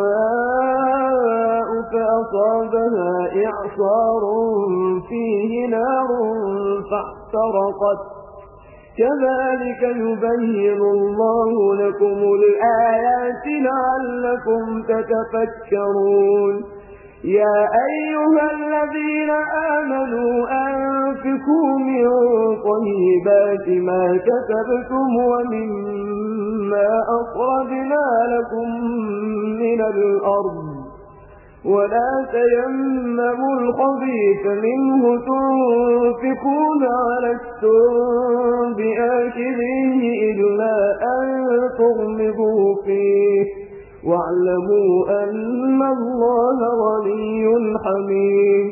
فأصابها إعصار فيه نار فاحترقت كذلك يبين الله لكم الآيات لعلكم تتفكرون. يا أيها الذين آمنوا أنفقوا من طيبات ما كسبتم ومما أخرجنا لكم من الأرض ولا تيمموا الخبيث منه تنفقون ولستم بآخذيه إلا أن تغمضوا فيه واعلموا أن الله غني حميد.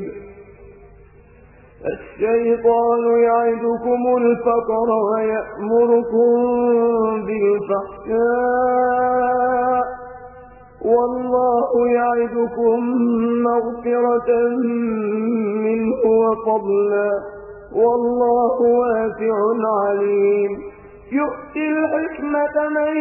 الشيطان يعدكم الفقر ويأمركم بالفحشاء والله يعدكم مغفرة منه وفضلا والله واسع عليم. يؤتي الحكمة من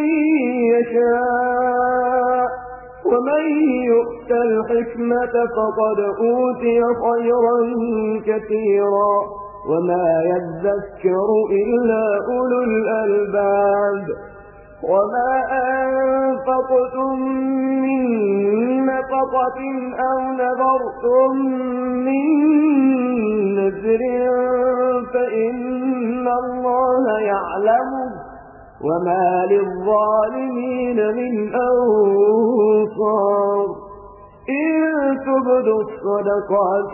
يشاء ومن يؤت الحكمة فقد أوتي خيرا كثيرا وما يذكر إلا أولو الألباب. وما أنفقتم من نفقة أو نذرتم من نذر فإن الله يعلمه وما للظالمين من أنصار. إن تبدوا الصدقات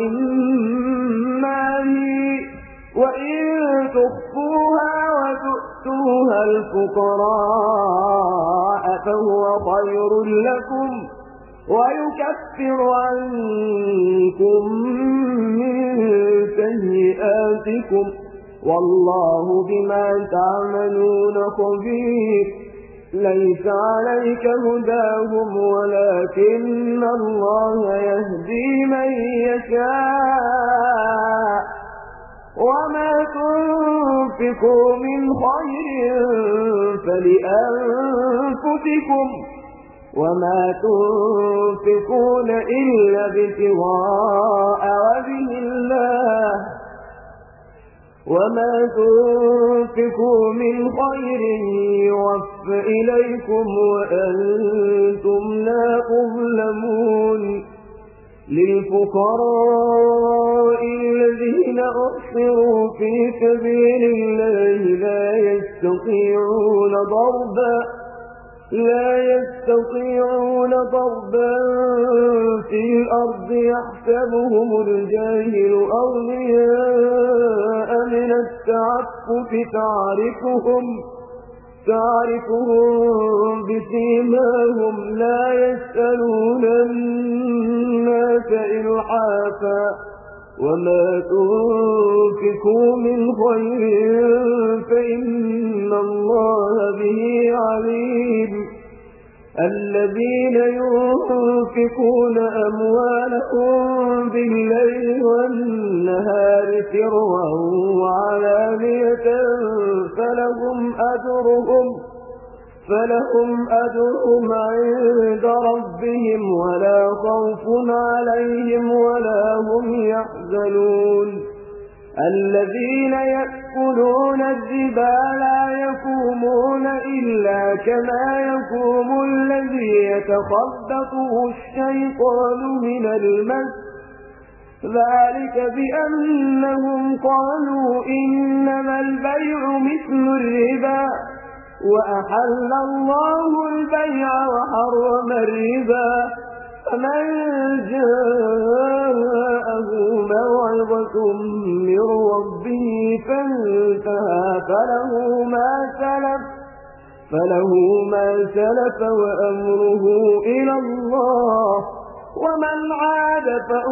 فنعما هي وإن تخفوها وتؤتوا وتؤتوها الفقراء فهو خير لكم ويكفر عنكم من سيئاتكم والله بما تعملون خبير ليس عليك هداهم ولكن الله يهدي من يشاء وما تنفقوا من خير فلأنفسكم وما تنفقون إلا ابتغاء وجه الله وما تنفقوا من خير يوف إليكم وأنتم لا تظلمون للفقراء الذين أحصروا في سبيل الله لا يستطيعون ضربا لا يستطيعون ضربا في الأرض يحسبهم الجاهل أغنياء من التعفف تعرفهم تعرفهم بسيماهم لا يسألون الناس إلحافا وما تنفقوا من خير فإن الله به عليم الذين ينفقون أموالهم بالليل والنهار سرا وعلانية فلهم أجرهم فلهم أجرهم عند ربهم ولا خوف عليهم ولا هم يحزنون الذين يأكلون الربا لا يقومون إلا كما يقوم الذي يتخبطه الشيطان من المس ذلك بأنهم قالوا إنما البيع مثل الربا وأحل الله البيع وحرم الربا فمن جاءه موعظة من ربه فانتهى فله ما سلف فله ما سلف وأمره إلى الله ومن عاد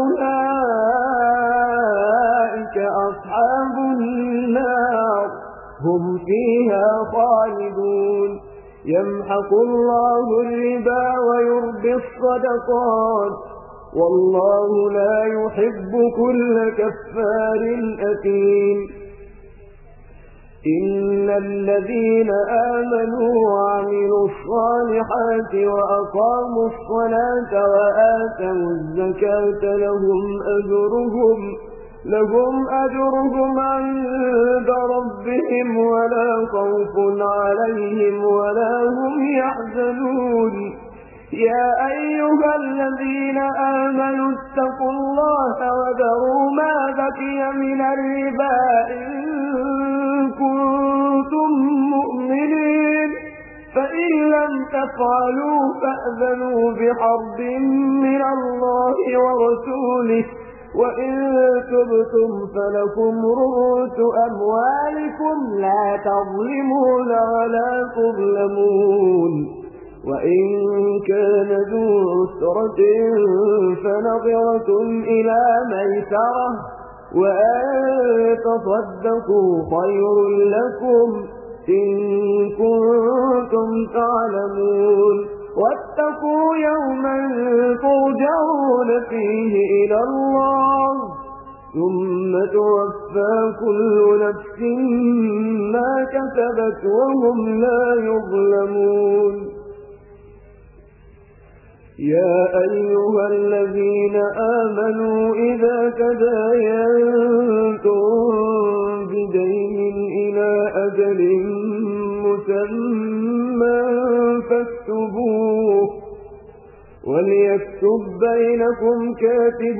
فأولئك أصحاب النار هم فيها خالدون يمحق الله الربا ويربي الصدقات والله لا يحب كل كفار أثيم إن الذين آمنوا وعملوا الصالحات وأقاموا الصلاة وآتوا الزكاة لهم أجرهم لهم أجرهم عند ربهم ولا خوف عليهم ولا هم يحزنون يا أيها الذين آمنوا اتقوا الله وذروا ما بقي من الربا إن كنتم مؤمنين فإن لم تفعلوا فأذنوا بحرب من الله ورسوله وإن تبتم فلكم رؤوس أموالكم لا تظلمون ولا تظلمون وإن كان ذو عسرة فنظرة إلى ميسرة وأن تصدقوا خير لكم إن كنتم تعلمون واتقوا يوما ترجعون فيه إلى الله ثم توفى كل نفس ما كسبت وهم لا يظلمون يا أيها الذين آمنوا إذا تداينتم بدين إلى أجل مسمى فاكتبوه وليكتب بينكم كاتب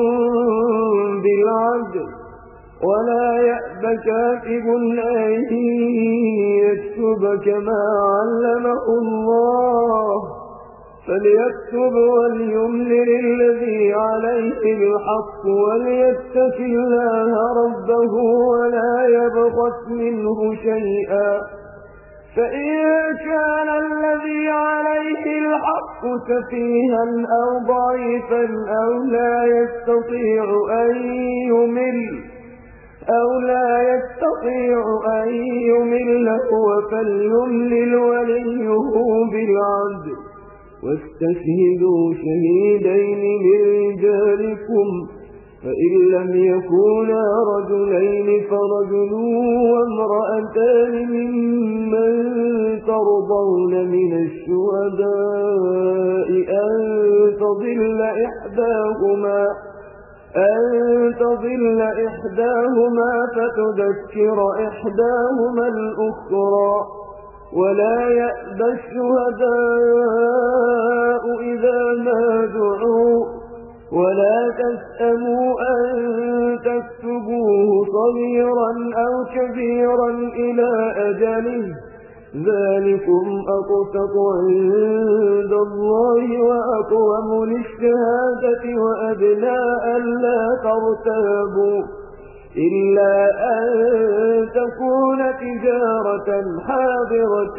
بالعدل ولا يأب كاتب أن يكتب كما علمه الله فليكتب وليملل الذي عليه الحق وليتق الله ربه ولا يبخس منه شيئا، فإن كان الذي عليه الحق سفيها أو ضعيفا أو لا يستطيع أن يمل أو لا يستطيع أن يمل هو فليملل وليه بالعدل، واستشهدوا شهيدين من رجالكم، فإن لم يكونا رجلين فرجل وامرأتان ممن ترضون من الشهداء أن تضل إحداهما أن تضل إحداهما فتذكر إحداهما الأخرى، ولا يأبى الشهداء إذا ما دعوا، ولا تسأموا أن تكتبوه صغيرا أو كبيرا إلى أجله، ذلكم أقسط عند الله وأقوم للشهادة وأدنى ألا ترتابوا، إلا أن تكون تجارة حاضرة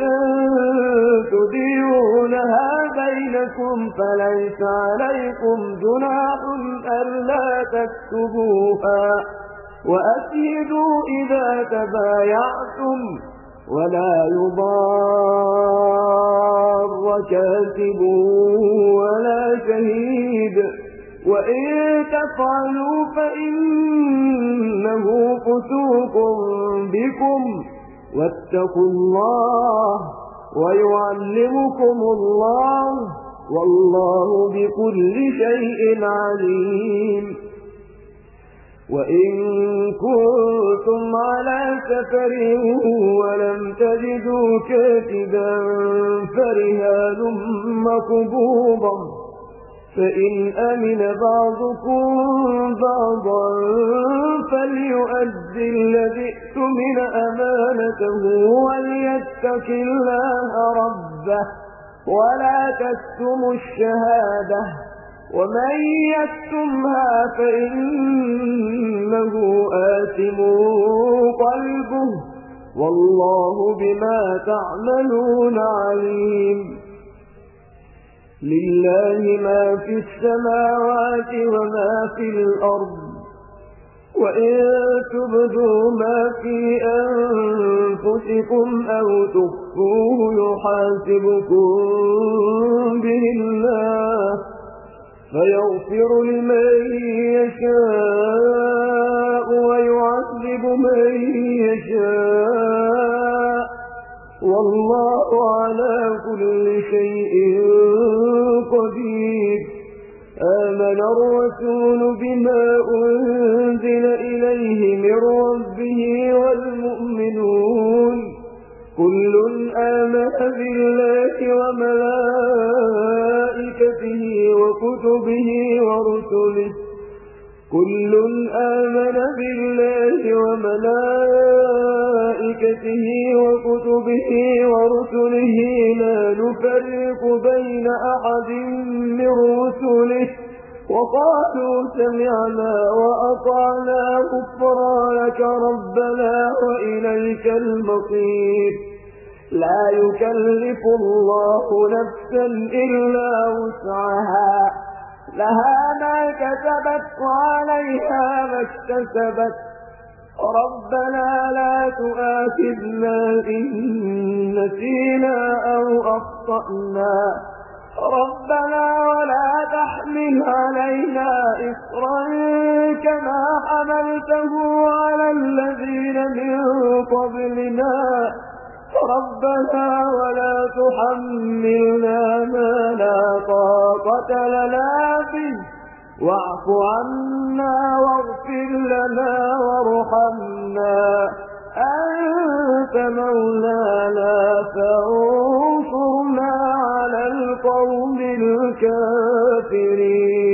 تديرونها بينكم فليس عليكم جناح ألا تكتبوها، وأشهدوا إذا تبايعتم، ولا يضار كاتب ولا شهيد، وإن تفعلوا فإنه فسوق بكم، واتقوا الله ويعلمكم الله، والله بكل شيء عليم. وإن كنتم على سفر ولم تجدوا كاتبا فرهان مقبوضا، فإن أمن بعضكم بعضا فليؤدي الذي اؤتمن أمانته وليتق الله ربه ولا تكتموا الشهادة، ومن يكتمها فإنه آثم قلبه، والله بما تعملون عليم. لله ما في السماوات وما في الأرض، وإن تبدوا ما في أنفسكم أو تخفوه يحاسبكم به الله، فيغفر لمن يشاء ويعذب من يشاء، والله على كل شيء قدير. آمن الرسول بما أنزل إليه من ربه والمؤمنون كل آمن بالله وملائكته وكتبه ورسله كل آمن بالله وملائكته وكتبه ورسله لا نفرق بين أحد من رسله وقالوا سمعنا وأطعنا غفرانك ربنا وإليك المصير. لا يكلف الله نفسا إلا وسعها، لها ما كسبت وعليها ما اكتسبت، ربنا لا تؤاخذنا إن نسينا أو أخطأنا، ربنا ولا تحمل علينا إصرا كما حملته على الذين من قبلنا، ربنا ولا تحملنا ما لا طاقة لنا به، واعف عنا واغفر لنا وارحمنا، أنت مولانا فانصرنا على القوم الكافرين.